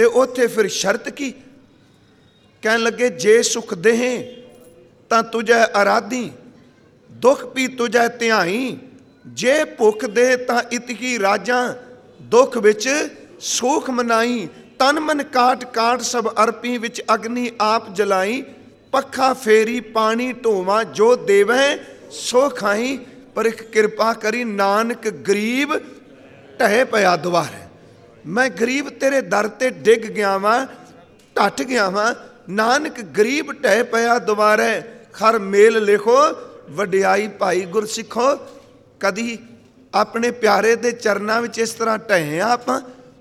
ਤੇ ਉੱਥੇ ਫਿਰ ਸ਼ਰਤ ਕੀ? ਕਹਿਣ ਲੱਗੇ ਜੇ ਸੁਖ ਦੇਹੇ ਤਾਂ ਤੁਝੈ ਅਰਾਧੀ, ਦੁੱਖ ਪੀ ਤੁਝੈ ਧਿਆਈ, ਜੇ ਭੁੱਖ ਦੇ ਤਾਂ ਇਤਕੀ ਰਾਜਾਂ, ਦੁੱਖ ਵਿੱਚ ਸੁਖ ਮਨਾਈ। ਤਨ ਮਨ ਕਾਟ ਕਾਟ ਸਭ ਅਰਪੀ, ਵਿੱਚ ਅਗਨੀ ਆਪ ਜਲਾਈ, ਪੱਖਾ ਫੇਰੀ ਪਾਣੀ ਢੋਵਾਂ, ਜੋ ਦੇਵੈ ਸੋ ਖਾਈ। ਪਰ ਇੱਕ ਕਿਰਪਾ ਕਰੀ ਨਾਨਕ ਗਰੀਬ ਢਹਿ ਪਿਆ ਦੁਆਰੇ। ਮੈਂ ਗਰੀਬ ਤੇਰੇ ਦਰ ਤੇ ਡਿੱਗ ਗਿਆ ਵਾਂ, ਢੱਟ ਗਿਆ ਵਾਂ। ਨਾਨਕ ਗਰੀਬ ਢਹਿ ਪਿਆ ਦੁਆਰੇ, ਖਰ ਮੇਲ ਲਿਖੋ ਵਡਿਆਈ ਭਾਈ ਗੁਰਸਿੱਖੋ। ਕਦੀ ਆਪਣੇ ਪਿਆਰੇ ਦੇ ਚਰਨਾਂ ਵਿੱਚ ਇਸ ਤਰ੍ਹਾਂ ਢਹਿ ਆ ਆਪਾਂ?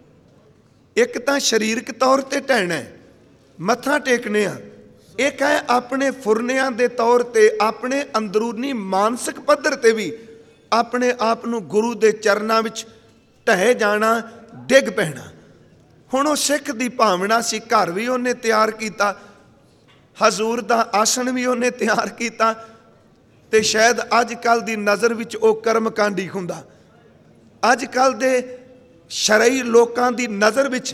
ਇੱਕ ਤਾਂ ਸਰੀਰਕ ਤੌਰ ਤੇ ਢਹਿਣਾ, ਮੱਥਾ ਟੇਕਨੇ ਆ। ਇੱਕ ਹੈ ਆਪਣੇ ਫੁਰਨਿਆਂ ਦੇ ਤੌਰ ਤੇ, ਆਪਣੇ ਅੰਦਰੂਨੀ ਮਾਨਸਿਕ ਪੱਧਰ ਤੇ ਵੀ ਆਪਣੇ ਆਪ ਨੂੰ ਗੁਰੂ ਦੇ ਚਰਨਾਂ ਵਿੱਚ ਢਹਿ ਜਾਣਾ, ਡਿੱਗ ਪੈਣਾ। ਹੁਣ ਉਹ ਸਿੱਖ ਦੀ ਭਾਵਨਾ ਸੀ, ਘਰ ਵੀ ਉਹਨੇ ਤਿਆਰ ਕੀਤਾ, ਹਜ਼ੂਰ ਦਾ ਆਸਣ ਵੀ ਉਹਨੇ ਤਿਆਰ ਕੀਤਾ, ਤੇ ਸ਼ਾਇਦ ਅੱਜ ਕੱਲ੍ਹ ਦੀ ਨਜ਼ਰ ਵਿੱਚ ਉਹ ਕਰਮਕਾਂਡੀ ਹੁੰਦਾ। ਅੱਜ ਕੱਲ੍ਹ ਦੇ ਸ਼ਰਈ ਲੋਕਾਂ ਦੀ ਨਜ਼ਰ ਵਿੱਚ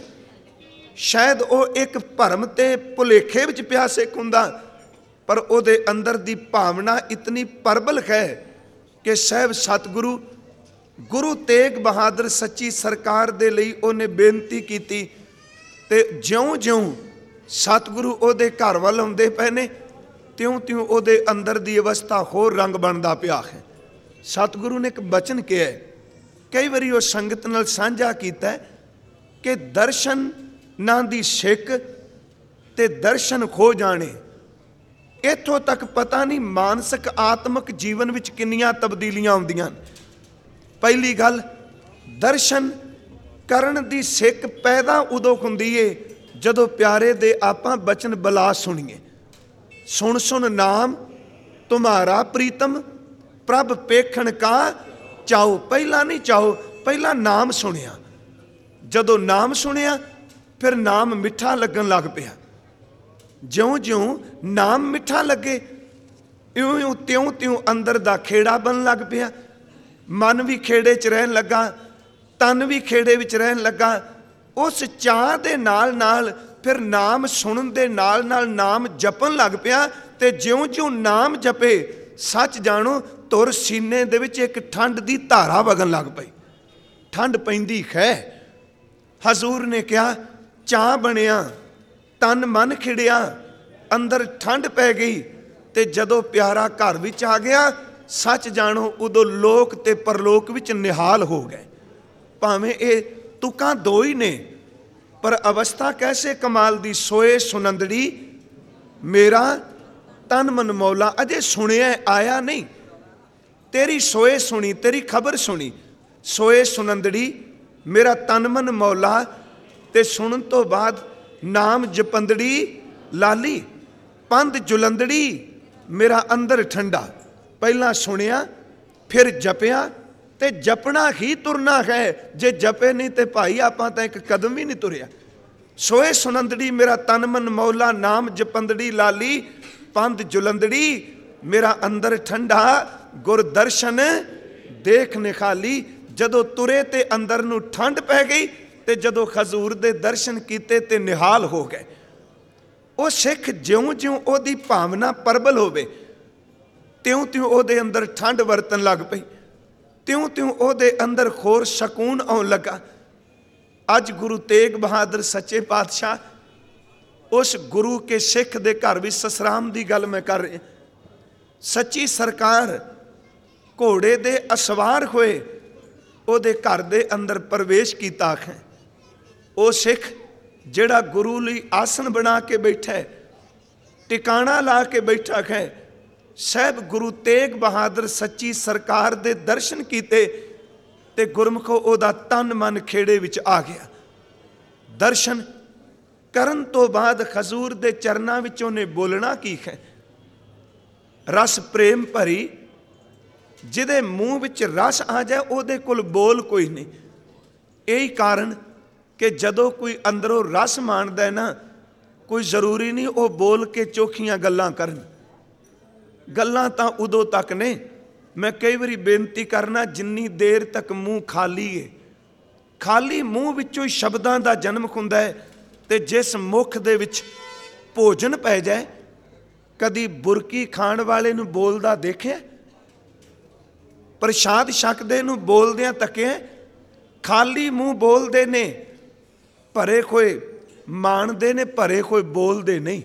ਸ਼ਾਇਦ ਉਹ ਇੱਕ ਭਰਮ ਤੇ ਭੁਲੇਖੇ ਵਿੱਚ ਪਿਆ ਸਿੱਖ ਹੁੰਦਾ, ਪਰ ਉਹਦੇ ਅੰਦਰ ਦੀ ਭਾਵਨਾ ਇਤਨੀ ਪ੍ਰਬਲ ਹੈ ਕਿ ਸਾਹਿਬ ਸਤਿਗੁਰੂ ਗੁਰੂ ਤੇਗ ਬਹਾਦਰ ਸੱਚੀ ਸਰਕਾਰ ਦੇ ਲਈ ਉਹਨੇ ਬੇਨਤੀ ਕੀਤੀ। ਤੇ ਜਿਉਂ-ਜਿਉਂ ਸਤਿਗੁਰੂ ਉਹਦੇ ਘਰ ਵੱਲ ਆਉਂਦੇ ਪਏ ਨੇ, ਤਿਉਂ-ਤਿਉਂ ਉਹਦੇ ਅੰਦਰ ਦੀ ਅਵਸਥਾ ਹੋਰ ਰੰਗ ਬਣਦਾ ਪਿਆ ਹੈ। ਸਤਿਗੁਰੂ ਨੇ ਇੱਕ ਬਚਨ ਕਿਹਾ, ਕਈ ਵਾਰੀ ਉਹ ਸੰਗਤ ਨਾਲ ਸਾਂਝਾ ਕੀਤਾ ਕਿ ਦਰਸ਼ਨ ਨਾਂ ਦੀ ਸਿੱਖ ਤੇ ਦਰਸ਼ਨ ਖੋ ਜਾਣੇ। ਇੱਥੋਂ ਤੱਕ ਪਤਾ ਨਹੀਂ ਮਾਨਸਿਕ ਆਤਮਿਕ ਜੀਵਨ ਵਿੱਚ ਕਿੰਨੀਆਂ ਤਬਦੀਲੀਆਂ ਆਉਂਦੀਆਂ। ਪਹਿਲੀ ਗੱਲ, ਦਰਸ਼ਨ ਕਰਨ ਦੀ ਸਿੱਖ ਪੈਦਾ ਉਦੋਂ ਹੁੰਦੀ ਏ ਜਦੋਂ ਪਿਆਰੇ ਦੇ ਆਪਾਂ ਬਚਨ ਬਲਾ ਸੁਣੀਏ। ਸੁਣ ਸੁਣ ਨਾਮ ਤੁਮਾਰਾ ਪ੍ਰੀਤਮ, ਪ੍ਰਭ ਪੇਖਣ ਕਾ ਚਾਓ। ਪਹਿਲਾਂ ਨਹੀਂ ਚਾਓ, ਪਹਿਲਾਂ ਨਾਮ ਸੁਣਿਆ। ਜਦੋਂ ਨਾਮ ਸੁਣਿਆ ਫਿਰ ਨਾਮ ਮਿੱਠਾ ਲੱਗਣ ਲੱਗ ਪਿਆ। ਜਿਉਂ-ਜਿਉਂ ਨਾਮ ਮਿੱਠਾ ਲੱਗੇ, ਇਉਂ ਇਉਂ ਤਿਉਂ ਤਿਉਂ ਅੰਦਰ ਦਾ ਖੇੜਾ ਬਣਨ ਲੱਗ ਪਿਆ। ਮਨ ਵੀ ਖੇੜੇ 'ਚ ਰਹਿਣ ਲੱਗਾ, ਤਨ ਵੀ ਖੇੜੇ ਵਿੱਚ ਰਹਿਣ ਲੱਗਾ। ਉਸ ਚਾਹ ਦੇ ਨਾਲ ਨਾਲ ਫਿਰ ਨਾਮ ਸੁਣਨ ਦੇ ਨਾਲ ਨਾਲ ਨਾਮ ਜਪਣ ਲੱਗ ਪਿਆ। ਤੇ ਜਿਉਂ-ਜਿਉਂ ਨਾਮ ਜਪੇ, ਸੱਚ ਜਾਣੋ ਤੁਰ ਸੀਨੇ ਦੇ ਵਿੱਚ ਇੱਕ ਠੰਡ ਦੀ ਧਾਰਾ ਵਗਣ ਲੱਗ ਪਈ। ਠੰਡ ਪੈਂਦੀ ਹੈ। ਹਜ਼ੂਰ ਨੇ ਕਿਹਾ ਚਾਹ ਬਣਿਆ, ਤਨ ਮਨ ਖਿੜਿਆ, ਅੰਦਰ ਠੰਡ ਪੈ ਗਈ। ਤੇ ਜਦੋਂ ਪਿਆਰਾ ਘਰ ਵਿੱਚ ਆ ਗਿਆ, ਸੱਚ ਜਾਣੋ ਉਦੋਂ ਲੋਕ ਤੇ ਪਰਲੋਕ ਵਿੱਚ ਨਿਹਾਲ ਹੋ ਗਏ। ਭਾਵੇਂ ਇਹ ਤੁਕਾਂ ਦੋ ਹੀ ਨੇ, ਪਰ ਅਵਸਥਾ ਕੈਸੇ ਕਮਾਲ ਦੀ। ਸੋਏ ਸੁਨੰਦੜੀ ਮੇਰਾ ਤਨ ਮਨ ਮੌਲਾ। ਅਜੇ ਸੁਣਿਆ ਆਇਆ ਨਹੀਂ, ਤੇਰੀ ਸੋਏ ਸੁਣੀ, ਤੇਰੀ ਖਬਰ ਸੁਣੀ। ਸੋਏ ਸੁਨੰਦੜੀ ਮੇਰਾ ਤਨ ਮਨ ਮੌਲਾ। ਤੇ ਸੁਣਨ ਤੋਂ ਬਾਅਦ ਨਾਮ ਜਪੰਦੜੀ ਲਾਲੀ, ਪੰਧ ਜੁਲੰਦੜੀ ਮੇਰਾ ਅੰਦਰ ਠੰਡਾ। ਪਹਿਲਾਂ ਸੁਣਿਆ ਫਿਰ ਜਪਿਆ, ਤੇ ਜਪਣਾ ਹੀ ਤੁਰਨਾ ਹੈ। ਜੇ ਜਪੇ ਨਹੀਂ ਤੇ ਭਾਈ ਆਪਾਂ ਤਾਂ ਇੱਕ ਕਦਮ ਵੀ ਨਹੀਂ ਤੁਰਿਆ। ਸੋਏ ਸੁਨੰਦੜੀ ਮੇਰਾ ਤਨ ਮਨ ਮੌਲਾ, ਨਾਮ ਜਪੰਦੜੀ ਲਾਲੀ, ਪੰਧ ਜੁਲੰਦੜੀ ਮੇਰਾ ਅੰਦਰ ਠੰਡਾ, ਗੁਰ ਦਰਸ਼ਨ ਦੇਖ ਨਿਖਾਲੀ। ਜਦੋਂ ਤੁਰੇ ਤੇ ਅੰਦਰ ਨੂੰ ਠੰਡ ਪੈ ਗਈ, ਤੇ ਜਦੋਂ ਹਜ਼ੂਰ ਦੇ ਦਰਸ਼ਨ ਕੀਤੇ ਤੇ ਨਿਹਾਲ ਹੋ ਗਏ। ਉਹ ਸਿੱਖ ਜਿਉਂ-ਜਿਉਂ ਉਹਦੀ ਭਾਵਨਾ ਪ੍ਰਬਲ ਹੋਵੇ, ਤਿਉਂ-ਤਿਉਂ ਉਹਦੇ ਅੰਦਰ ਠੰਡ ਵਰਤਣ ਲੱਗ ਪਈ, ਤਿਉਂ-ਤਿਉਂ ਉਹਦੇ ਅੰਦਰ ਹੋਰ ਸਕੂਨ ਆਉਣ ਲੱਗਾ। ਅੱਜ ਗੁਰੂ ਤੇਗ ਬਹਾਦਰ ਸੱਚੇ ਪਾਤਸ਼ਾਹ ਉਸ ਗੁਰੂ ਕੇ ਸਿੱਖ ਦੇ ਘਰ ਵਿੱਚ ਸਸਰਾਮ ਦੀ ਗੱਲ ਮੈਂ ਕਰ ਰਿਹਾ। ਸੱਚੀ ਸਰਕਾਰ ਘੋੜੇ ਦੇ ਅਸਵਾਰ ਹੋਏ ਉਹਦੇ ਘਰ ਦੇ ਅੰਦਰ ਪ੍ਰਵੇਸ਼ ਕੀਤਾ ਹੈ। ਉਹ ਸਿੱਖ ਜਿਹੜਾ ਗੁਰੂ ਲਈ ਆਸਣ ਬਣਾ ਕੇ ਬੈਠਾ, ਟਿਕਾਣਾ ਲਾ ਕੇ ਬੈਠਾ ਹੈ, ਸਾਹਿਬ ਗੁਰੂ ਤੇਗ ਬਹਾਦਰ ਸੱਚੀ ਸਰਕਾਰ ਦੇ ਦਰਸ਼ਨ ਕੀਤੇ ਤੇ ਗੁਰਮੁਖੋ ਉਹਦਾ ਤਨ ਮਨ ਖੇੜੇ ਵਿੱਚ ਆ ਗਿਆ। ਦਰਸ਼ਨ ਕਰਨ ਤੋਂ ਬਾਅਦ ਹਜ਼ੂਰ ਦੇ ਚਰਨਾਂ ਵਿੱਚ ਉਹਨੇ ਬੋਲਣਾ ਕੀ ਹੈ? ਰਸ ਪ੍ਰੇਮ ਭਰੀ, ਜਿਹਦੇ ਮੂੰਹ ਵਿੱਚ ਰਸ ਆ ਜਾਏ ਉਹਦੇ ਕੋਲ ਬੋਲ ਕੋਈ ਨਹੀਂ। ਇਹੀ ਕਾਰਨ ਕਿ ਜਦੋਂ ਕੋਈ ਅੰਦਰੋਂ ਰਸ ਮਾਣਦਾ ਨਾ, ਕੋਈ ਜ਼ਰੂਰੀ ਨਹੀਂ ਉਹ ਬੋਲ ਕੇ ਚੋਖੀਆਂ ਗੱਲਾਂ ਕਰਨ। ਗੱਲਾਂ ਤਾਂ ਉਦੋਂ ਤੱਕ ਨੇ। ਮੈਂ ਕਈ ਵਾਰੀ ਬੇਨਤੀ ਕਰਨਾ, ਜਿੰਨੀ ਦੇਰ ਤੱਕ ਮੂੰਹ ਖਾਲੀ ਹੈ, ਖਾਲੀ ਮੂੰਹ ਵਿੱਚੋਂ ਹੀ ਸ਼ਬਦਾਂ ਦਾ ਜਨਮ ਹੁੰਦਾ ਹੈ। ਤੇ ਜਿਸ ਮੁੱਖ ਦੇ ਵਿੱਚ ਭੋਜਨ ਪੈ ਜਾਏ, ਕਦੀ ਬੁਰਕੀ ਖਾਣ ਵਾਲੇ ਨੂੰ ਬੋਲਦਾ ਦੇਖਿਆ? ਪ੍ਰਸ਼ਾਦ ਛਕਦੇ ਨੂੰ ਬੋਲਦਿਆਂ ਤੱਕਿਆ? ਖਾਲੀ ਮੂੰਹ ਬੋਲਦੇ ਨੇ, ਭਰੇ ਹੋਏ ਮਾਣਦੇ ਨੇ, ਭਰੇ ਹੋਏ ਬੋਲਦੇ ਨਹੀਂ।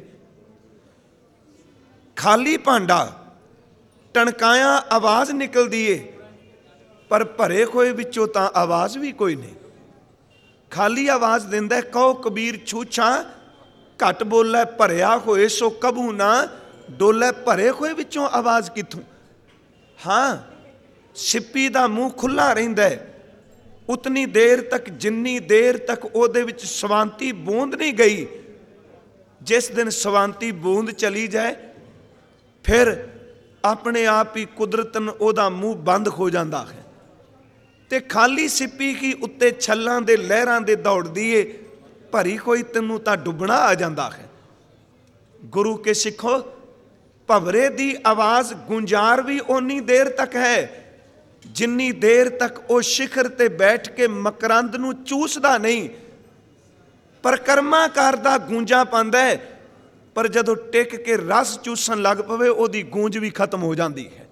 ਖਾਲੀ ਭਾਂਡਾ ਟਣਕਾਇਆ ਆਵਾਜ਼ ਨਿਕਲਦੀ ਏ, ਪਰ ਭਰੇ ਹੋਏ ਵਿੱਚੋਂ ਤਾਂ ਆਵਾਜ਼ ਵੀ ਕੋਈ ਨਹੀਂ। ਖਾਲੀ ਆਵਾਜ਼ ਦਿੰਦਾ, ਕਹੋ ਕਬੀਰ ਛੂਛਾਂ ਘੱਟ ਬੋਲੇ, ਭਰਿਆ ਹੋਏ ਸੋ ਕਬੂ ਨਾ ਡੋਲੇ। ਭਰੇ ਹੋਏ ਵਿੱਚੋਂ ਆਵਾਜ਼ ਕਿੱਥੋਂ? ਹਾਂ, ਸਿੱਪੀ ਦਾ ਮੂੰਹ ਖੁੱਲ੍ਹਾ ਰਹਿੰਦਾ ਹੈ ਉਤਨੀ ਦੇਰ ਤੱਕ ਜਿੰਨੀ ਦੇਰ ਤੱਕ ਉਹਦੇ ਵਿੱਚ ਸਵਾਂਤੀ ਬੂੰਦ ਨਹੀਂ ਗਈ। ਜਿਸ ਦਿਨ ਸਵਾਂਤੀ ਬੂੰਦ ਚਲੀ ਜਾਏ, ਫਿਰ ਆਪਣੇ ਆਪ ਹੀ ਕੁਦਰਤਨ ਉਹਦਾ ਮੂੰਹ ਬੰਦ ਹੋ ਜਾਂਦਾ ਹੈ। ਤੇ ਖਾਲੀ ਸਿੱਪੀ ਕੀ ਉੱਤੇ ਛੱਲਾਂ ਦੇ ਲਹਿਰਾਂ ਦੇ ਦੌੜਦੀ ਏ, ਭਰੀ ਹੋਈ ਤੈਨੂੰ ਤਾਂ ਡੁੱਬਣਾ ਆ ਜਾਂਦਾ ਹੈ। ਗੁਰੂ ਕੇ ਸਿੱਖੋ, ਭਵਰੇ ਦੀ ਆਵਾਜ਼ ਗੁੰਜਾਰ ਵੀ ਓਨੀ ਦੇਰ ਤੱਕ ਹੈ ਜਿੰਨੀ ਦੇਰ ਤੱਕ ਉਹ ਸਿਖਰ ਤੇ ਬੈਠ ਕੇ ਮਕਰੰਦ ਨੂੰ ਚੂਸਦਾ ਨਹੀਂ। ਪਰਕਰਮਾ ਕਰਦਾ ਗੂੰਜਾਂ ਪਾਉਂਦਾ ਹੈ, ਪਰ ਜਦੋਂ ਟਿਕ ਕੇ ਰਸ ਚੂਸਣ ਲੱਗ ਪਵੇ ਉਹਦੀ ਗੂੰਜ ਵੀ ਖਤਮ ਹੋ ਜਾਂਦੀ ਹੈ।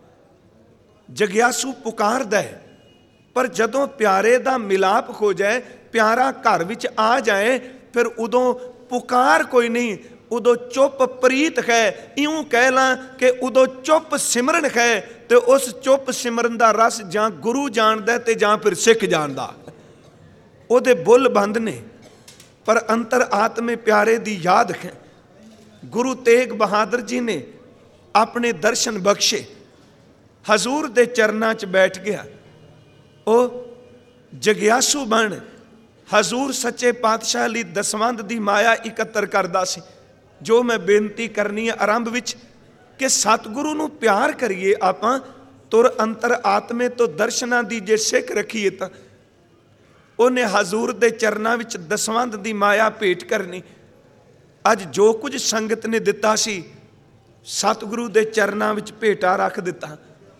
ਜਗਿਆਸੂ ਪੁਕਾਰਦਾ ਹੈ, ਪਰ ਜਦੋਂ ਪਿਆਰੇ ਦਾ ਮਿਲਾਪ ਹੋ ਜਾਏ, ਪਿਆਰਾ ਘਰ ਵਿੱਚ ਆ ਜਾਏ, ਫਿਰ ਉਦੋਂ ਪੁਕਾਰ ਕੋਈ ਨਹੀਂ, ਉਦੋਂ ਚੁੱਪ ਪ੍ਰੀਤ ਹੈ। ਇਉਂ ਕਹਿ ਲਾਂ ਕਿ ਉਦੋਂ ਚੁੱਪ ਸਿਮਰਨ ਹੈ, ਤੇ ਉਸ ਚੁੱਪ ਸਿਮਰਨ ਦਾ ਰਸ ਜਾਂ ਗੁਰੂ ਜਾਣਦਾ ਤੇ ਜਾਂ ਫਿਰ ਸਿੱਖ ਜਾਣਦਾ। ਉਹਦੇ ਬੁੱਲ ਬੰਦ ਨੇ, ਪਰ ਅੰਤਰ ਆਤਮੇ ਪਿਆਰੇ ਦੀ ਯਾਦ ਹੈ। ਗੁਰੂ ਤੇਗ ਬਹਾਦਰ ਜੀ ਨੇ ਆਪਣੇ ਦਰਸ਼ਨ ਬਖਸ਼ੇ, ਹਜ਼ੂਰ ਦੇ ਚਰਨਾਂ 'ਚ ਬੈਠ ਗਿਆ। ਉਹ ਜਗਿਆਸੂ ਬਣ ਹਜ਼ੂਰ ਸੱਚੇ ਪਾਤਸ਼ਾਹ ਲਈ ਦਸਵੰਧ ਦੀ ਮਾਇਆ ਇਕੱਤਰ ਕਰਦਾ ਸੀ। ਜੋ ਮੈਂ ਬੇਨਤੀ ਕਰਨੀ ਹੈ ਆਰੰਭ ਵਿੱਚ, ਕਿ ਸਤਿਗੁਰੂ ਨੂੰ ਪਿਆਰ ਕਰੀਏ ਆਪਾਂ, ਤੁਰ ਅੰਤਰ ਆਤਮੇ ਤੋਂ ਦਰਸ਼ਨਾਂ ਦੀ ਜੇ ਸਿੱਖ ਰੱਖੀਏ ਤਾਂ ਉਹਨੇ ਹਜ਼ੂਰ ਦੇ ਚਰਨਾਂ ਵਿੱਚ ਦਸਵੰਧ ਦੀ ਮਾਇਆ ਭੇਟ ਕਰਨੀ। ਅੱਜ ਜੋ ਕੁਝ ਸੰਗਤ ਨੇ ਦਿੱਤਾ ਸੀ, ਸਤਿਗੁਰੂ ਦੇ ਚਰਨਾਂ ਵਿੱਚ ਭੇਟਾ ਰੱਖ ਦਿੱਤਾ।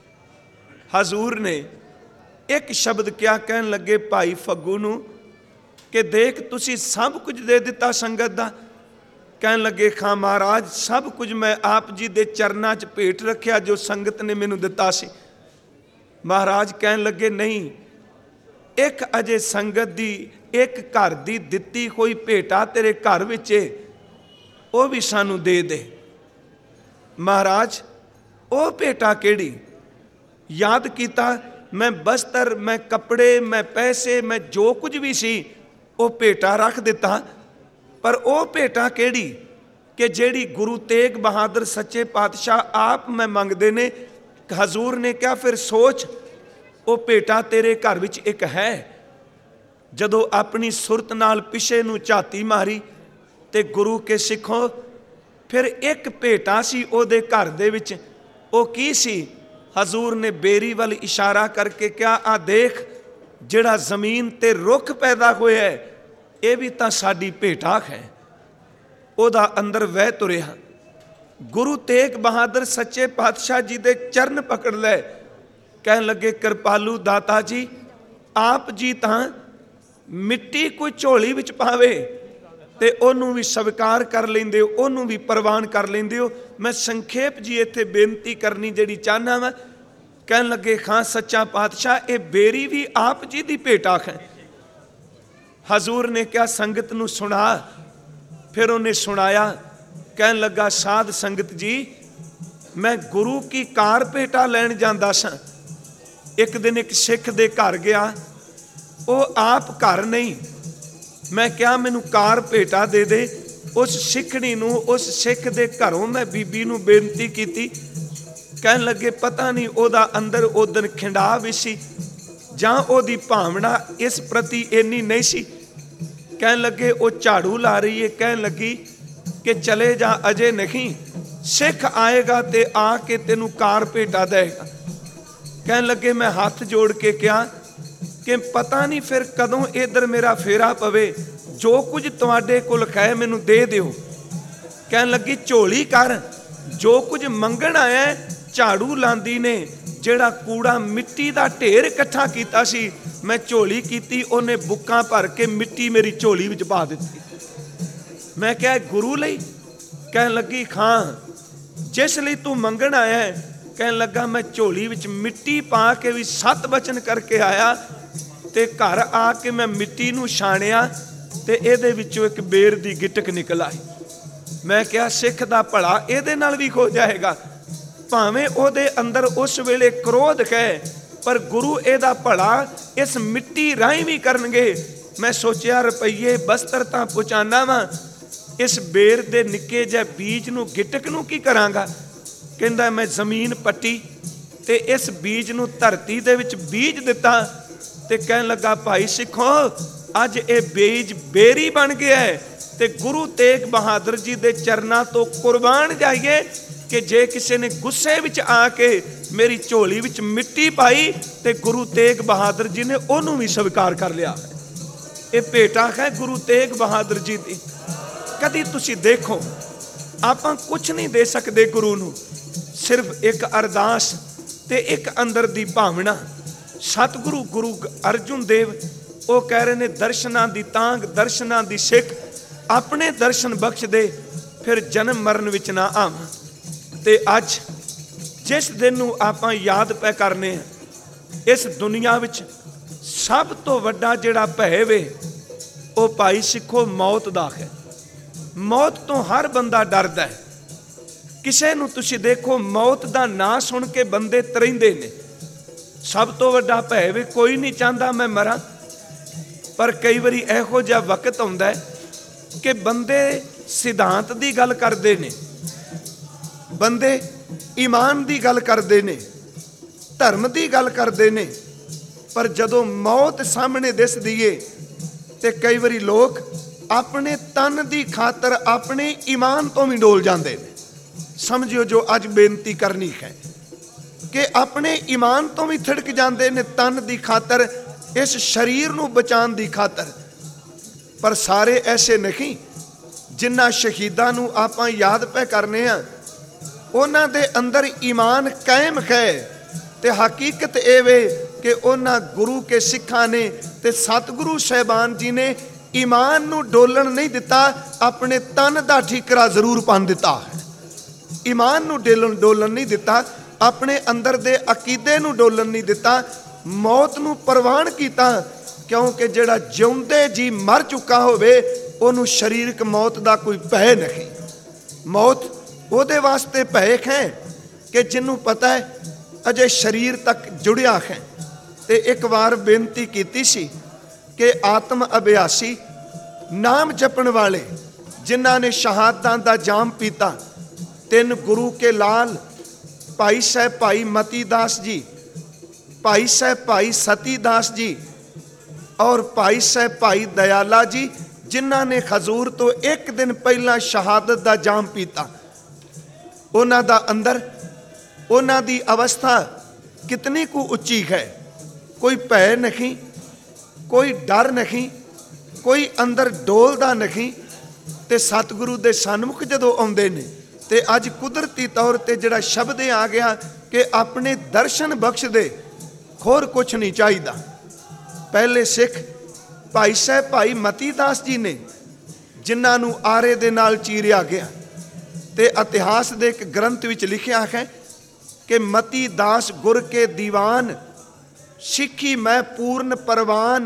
ਹਜ਼ੂਰ ਨੇ ਇੱਕ ਸ਼ਬਦ ਕਿਹਾ, ਕਹਿਣ ਲੱਗੇ ਭਾਈ ਫੱਗੂ ਨੂੰ ਕਿ ਦੇਖ ਤੁਸੀਂ ਸਭ ਕੁਝ ਦੇ ਦਿੱਤਾ ਸੰਗਤ ਦਾ। ਕਹਿਣ ਲੱਗੇ ਖਾਂ ਮਹਾਰਾਜ, ਸਭ ਕੁਝ ਮੈਂ ਆਪ ਜੀ ਦੇ ਚਰਨਾਂ 'ਚ ਭੇਟ ਰੱਖਿਆ ਜੋ ਸੰਗਤ ਨੇ ਮੈਨੂੰ ਦਿੱਤਾ ਸੀ। ਮਹਾਰਾਜ ਕਹਿਣ ਲੱਗੇ ਨਹੀਂ, ਇੱਕ ਅਜੇ ਸੰਗਤ ਦੀ ਇੱਕ ਘਰ ਦੀ ਦਿੱਤੀ ਹੋਈ ਭੇਟਾ ਤੇਰੇ ਘਰ ਵਿੱਚ ਏ, ਉਹ ਵੀ ਸਾਨੂੰ ਦੇ ਦੇ। ਮਹਾਰਾਜ ਉਹ ਭੇਟਾ ਕਿਹੜੀ? ਯਾਦ ਕੀਤਾ, ਮੈਂ ਬਸਤਰ, ਮੈਂ ਕੱਪੜੇ, ਮੈਂ ਪੈਸੇ, ਮੈਂ ਜੋ ਕੁਝ ਵੀ ਸੀ ਉਹ ਭੇਟਾ ਰੱਖ ਦਿੱਤਾ। ਪਰ ਉਹ ਭੇਟਾ ਕਿਹੜੀ ਕਿ ਜਿਹੜੀ ਗੁਰੂ ਤੇਗ ਬਹਾਦਰ ਸੱਚੇ ਪਾਤਸ਼ਾਹ ਆਪ ਮੈਂ ਮੰਗਦੇ ਨੇ। ਹਜ਼ੂਰ ਨੇ ਕਿਹਾ ਫਿਰ ਸੋਚ, ਉਹ ਭੇਟਾ ਤੇਰੇ ਘਰ ਵਿੱਚ ਇੱਕ ਹੈ। ਜਦੋਂ ਆਪਣੀ ਸੁਰਤ ਨਾਲ ਪਿਛੇ ਨੂੰ ਝਾਤੀ ਮਾਰੀ ਤੇ ਗੁਰੂ ਕੇ ਸਿੱਖੋ, ਫਿਰ ਇੱਕ ਭੇਟਾ ਸੀ ਉਹਦੇ ਘਰ ਦੇ ਵਿੱਚ। ਉਹ ਕੀ ਸੀ? ਹਜ਼ੂਰ ਨੇ ਬੇਰੀ ਵੱਲ ਇਸ਼ਾਰਾ ਕਰਕੇ ਕਿਹਾ, ਆ ਦੇਖ ਜਿਹੜਾ ਜ਼ਮੀਨ ਤੇ ਰੁੱਖ ਪੈਦਾ ਹੋਇਆ ਹੈ, ਇਹ ਵੀ ਤਾਂ ਸਾਡੀ ਭੇਟਾ ਹੈ। ਉਹਦਾ ਅੰਦਰ ਵਹਿ ਤੁਰਿਆ। ਗੁਰੂ ਤੇਗ ਬਹਾਦਰ ਸੱਚੇ ਪਾਤਸ਼ਾਹ ਜੀ ਦੇ ਚਰਨ ਪਕੜ ਲੈ। ਕਹਿਣ ਲੱਗੇ ਕਿਰਪਾਲੂ ਦਾਤਾ ਜੀ, ਆਪ ਜੀ ਤਾਂ ਮਿੱਟੀ ਕੋਈ ਝੋਲੀ ਵਿੱਚ ਪਾਵੇ ਤੇ ਉਹਨੂੰ ਵੀ ਸਵੀਕਾਰ ਕਰ ਲੈਂਦੇ ਹੋ, ਉਹਨੂੰ ਵੀ ਪ੍ਰਵਾਨ ਕਰ ਲੈਂਦੇ ਹੋ। ਮੈਂ ਸੰਖੇਪ ਜੀ ਇੱਥੇ ਬੇਨਤੀ ਕਰਨੀ ਜਿਹੜੀ ਚਾਹੁੰਦਾ ਵਾ। ਕਹਿਣ ਲੱਗੇ ਖਾਂ ਸੱਚਾ ਪਾਤਸ਼ਾਹ, ਇਹ ਬੇਰੀ ਵੀ ਆਪ ਜੀ ਦੀ ਭੇਟਾ ਹੈ। ਹਜ਼ੂਰ ਨੇ ਕਿਹਾ ਸੰਗਤ ਨੂੰ ਸੁਣਾ। ਫਿਰ ਉਹਨੇ ਸੁਣਾਇਆ। ਕਹਿਣ ਲੱਗਾ ਸਾਧ ਸੰਗਤ ਜੀ, ਮੈਂ ਗੁਰੂ ਕੀ ਕਾਰ ਭੇਟਾ ਲੈਣ ਜਾਂਦਾ ਸਾਂ। ਇੱਕ ਦਿਨ ਇੱਕ ਸਿੱਖ ਦੇ ਘਰ ਗਿਆ, ਉਹ ਆਪ ਘਰ ਨਹੀਂ। ਮੈਂ ਕਿਹਾ ਮੈਨੂੰ ਕਾਰ ਭੇਟਾ ਦੇ ਦੇ। ਉਸ ਸਿੱਖਣੀ ਨੂੰ, ਉਸ ਸਿੱਖ ਦੇ ਘਰੋਂ ਮੈਂ ਬੀਬੀ ਨੂੰ ਬੇਨਤੀ ਕੀਤੀ। ਕਹਿਣ ਲੱਗੇ ਪਤਾ ਨਹੀਂ ਉਹਦਾ ਅੰਦਰ ਉਦਨ ਖਿੰਡਾ ਵੀ ਸੀ ਜਾਂ ਉਹਦੀ ਭਾਵਨਾ ਇਸ ਪ੍ਰਤੀ ਇੰਨੀ ਨਹੀਂ ਸੀ। ਕਹਿਣ ਲੱਗੇ ਉਹ ਝਾੜੂ ਲਾ ਰਹੀ ਹੈ। ਕਹਿਣ ਲੱਗੀ ਕਿ ਚਲੇ ਜਾ, ਅਜੇ ਨਹੀਂ, ਸਿੱਖ ਆਏਗਾ ਤੇ ਆ ਕੇ ਤੈਨੂੰ ਕਾਰ ਭੇਟਾ ਦੇਗਾ। ਕਹਿਣ ਲੱਗੇ ਮੈਂ ਹੱਥ ਜੋੜ ਕੇ ਕਿਹਾ ਕਿ ਪਤਾ ਨਹੀਂ ਫਿਰ ਕਦੋਂ ਇੱਧਰ ਮੇਰਾ ਫੇਰਾ ਪਵੇ, ਜੋ ਕੁਝ ਤੁਹਾਡੇ ਕੋਲ ਹੈ ਮੈਨੂੰ ਦੇ ਦਿਓ। ਕਹਿਣ ਲੱਗੀ ਝੋਲੀ ਕਰ, ਜੋ ਕੁਝ ਮੰਗਣ ਆਇਆ। ਝਾੜੂ ਲਾਂਦੀ ਨੇ ਜਿਹੜਾ ਕੂੜਾ ਮਿੱਟੀ ਦਾ ਢੇਰ ਇਕੱਠਾ ਕੀਤਾ ਸੀ, ਮੈਂ ਝੋਲੀ ਕੀਤੀ, ਉਹਨੇ ਬੁੱਕਾਂ ਭਰ ਕੇ ਮਿੱਟੀ ਮੇਰੀ ਝੋਲੀ ਵਿੱਚ ਪਾ ਦਿੱਤੀ। मैं क्या गुरु लई? कहन लगी खां जिस लई तू मंगण आया है। कहन लगा मैं झोली विच मिट्टी पा के भी सत बचन करके आया ते घर आके मैं मिट्टी नूं छाणिया ते इहदे विचों एक बेर दी गिटक निकल आई। मैं क्या सिख दा भला इहदे नाल भी हो जाएगा? भावें उहदे अंदर उस वेले क्रोध है पर गुरु इहदा भला इस मिट्टी राहीं भी करनगे। मैं सोचिया रुपये बस्तर तां पहुँचाना वा, इस बेर दे निक्के जिहे बीज नूं गिटक नूं की करांगा? कहंदा मैं जमीन पट्टी ते इस बीज नूं धरती दे विच बीज दिता ते कहन लगा भाई सिखो अज ये बीज बेरी बन गया है ते गुरु तेग बहादुर जी दे चरनां तो कुर्बान जाइए कि जे किसी ने गुस्से विच आके मेरी झोली विच मिट्टी पाई ते गुरु तेग बहादुर जी ने उन्होंने भी स्वीकार कर लिया। ये भेटा है गुरु तेग बहादुर जी दी। कदी तुसी देखो आपां कुछ नहीं दे सकते गुरु नूं, सिर्फ एक अरदास ते एक अंदर दी भावना। सतगुरु गुरु अर्जुन देव वो कह रहे ने दर्शनां दी तांग दर्शनां दी सिख, अपने दर्शन बख्श दे फिर जन्म मरण विच ना आवां। ते अज जिस दिन नूं आपां याद पै करने इस दुनिया विच सब तो वड्डा जिहड़ा भय वे वो भाई सिखो मौत दा है। मौत तो हर बंदा डरदा है। किसे नूं तुसीं देखो मौत दा नां सुन के बंदे तरिंदे ने। सब तो वड्डा भय वे कोई नहीं चाहता मैं मरां, पर कई बारी इहो जिहा वक्त आउंदा है कि बंदे सिद्धांत दी गल करदे ने, बंदे ईमान दी गल करदे ने, धर्म दी गल करदे ने, पर जदों मौत सामने दिसदी है ते कई बारी लोग अपने तन दी खातर अपने ईमान तो भी डोल जाते हैं। समझियो जो अज बेनती करनी है कि अपने ईमान तो भी थिड़क जाते हैं तन दी खातर, इस शरीर नूं बचाने दी खातर। पर सारे ऐसे नहीं जिन्हां शहीदां नूं आपां याद पै करने आ, उन्हां दे अंदर ईमान कायम है ते हकीकत ये वे कि उन्हां गुरु के सिखां ने ते सतगुरु साहिबान जी ने ईमान नूं डोलन नहीं दिता, अपने तन दा ठीकरा जरूर पान दिता है। ईमान नूं डोलन डोलन नहीं दिता, अपने अंदर दे अकीदे नूं डोलन नहीं दिता, मौत नूं परवान कीता। क्योंकि जिहड़ा जिउंदे जी मर चुका होवे उहनूं शरीरक मौत दा कोई भय नहीं। मौत उहदे वास्ते भय है कि जिन्हों पता है अजे शरीर तक जुड़िया है। ते एक बार बेनती कीती सी कि आत्म अभ्यासी नाम जपण वाले जिन्हां ने शहादतां दा जाम पीता, तीन गुरु के लाल भाई साहब भाई मती दास जी, भाई साहब भाई सती दास जी और भाई साहब भाई दयाला जी, जिन्हां ने हजूर तो एक दिन पहला शहादत दा जाम पीता। उन्हां दा अंदर उन्हां दी अवस्था कितनी को उच्ची है। कोई भय नहीं, कोई डर नहीं, कोई अंदर डोलदा नहीं। ते सतगुरु दे सन्मुख जदों आउंदे ने ते अज कुदरती तौर ते जिहड़ा शब्द आ गया कि अपने दर्शन बख्श दे, होर कुछ नहीं चाहिदा। पहले सिख भाई साहब भाई मती दास जी ने जिन्हां नूं आरे दे नाल चीरिया गया ते इतिहास दे एक ग्रंथ विच लिखिया है कि मती दास गुर के दीवान, सिखी मैं पूर्ण परवान,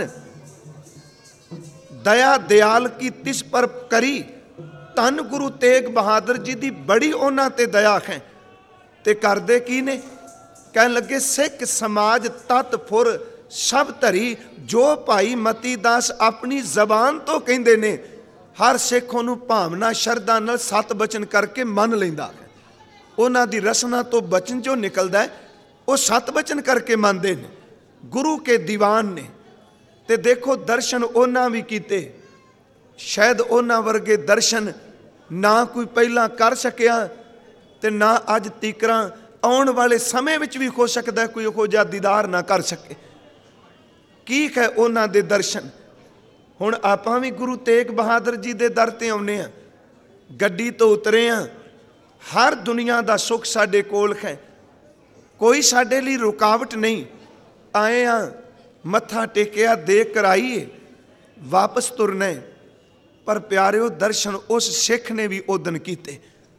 दया दयाल की तिस पर करी। धन गुरु तेग बहादुर जी दी बड़ी उन्हां ते दया है। ते करदे की ने? कहन लगे सिख समाज तत फुर सब धरी, जो भाई मती दास अपनी जबान तो कहंदे ने, हर सिख उहनूं भावना शरधा नाल सत बचन करके मन लैंदा है। उन्हां दी रसना तो बचन जो निकलदा है वो सत बचन करके मनदे ने। गुरु के दीवान ने ते देखो दर्शन उन्हां भी कीते, शायद उन्हां वर्गे दर्शन ना कोई पहला कर सकिया ते ना अज तीकरा आउण वाले समय विच भी हो सकदा है कोई इहो जिहा दीदार ना कर सके। की है उन्हां दे दर्शन। हुण आपां भी गुरु तेग बहादुर जी दे दर ते आउणे आ, गड्डी तो उतरे आ, हर दुनिया दा सुख साडे कोल है, कोई साडे लई रुकावट नहीं। आए आ, मत्था टेकिया, दे कराईए, वापस तुरना है। पर प्यारिओ दर्शन उस सिख ने भी उदन कीते।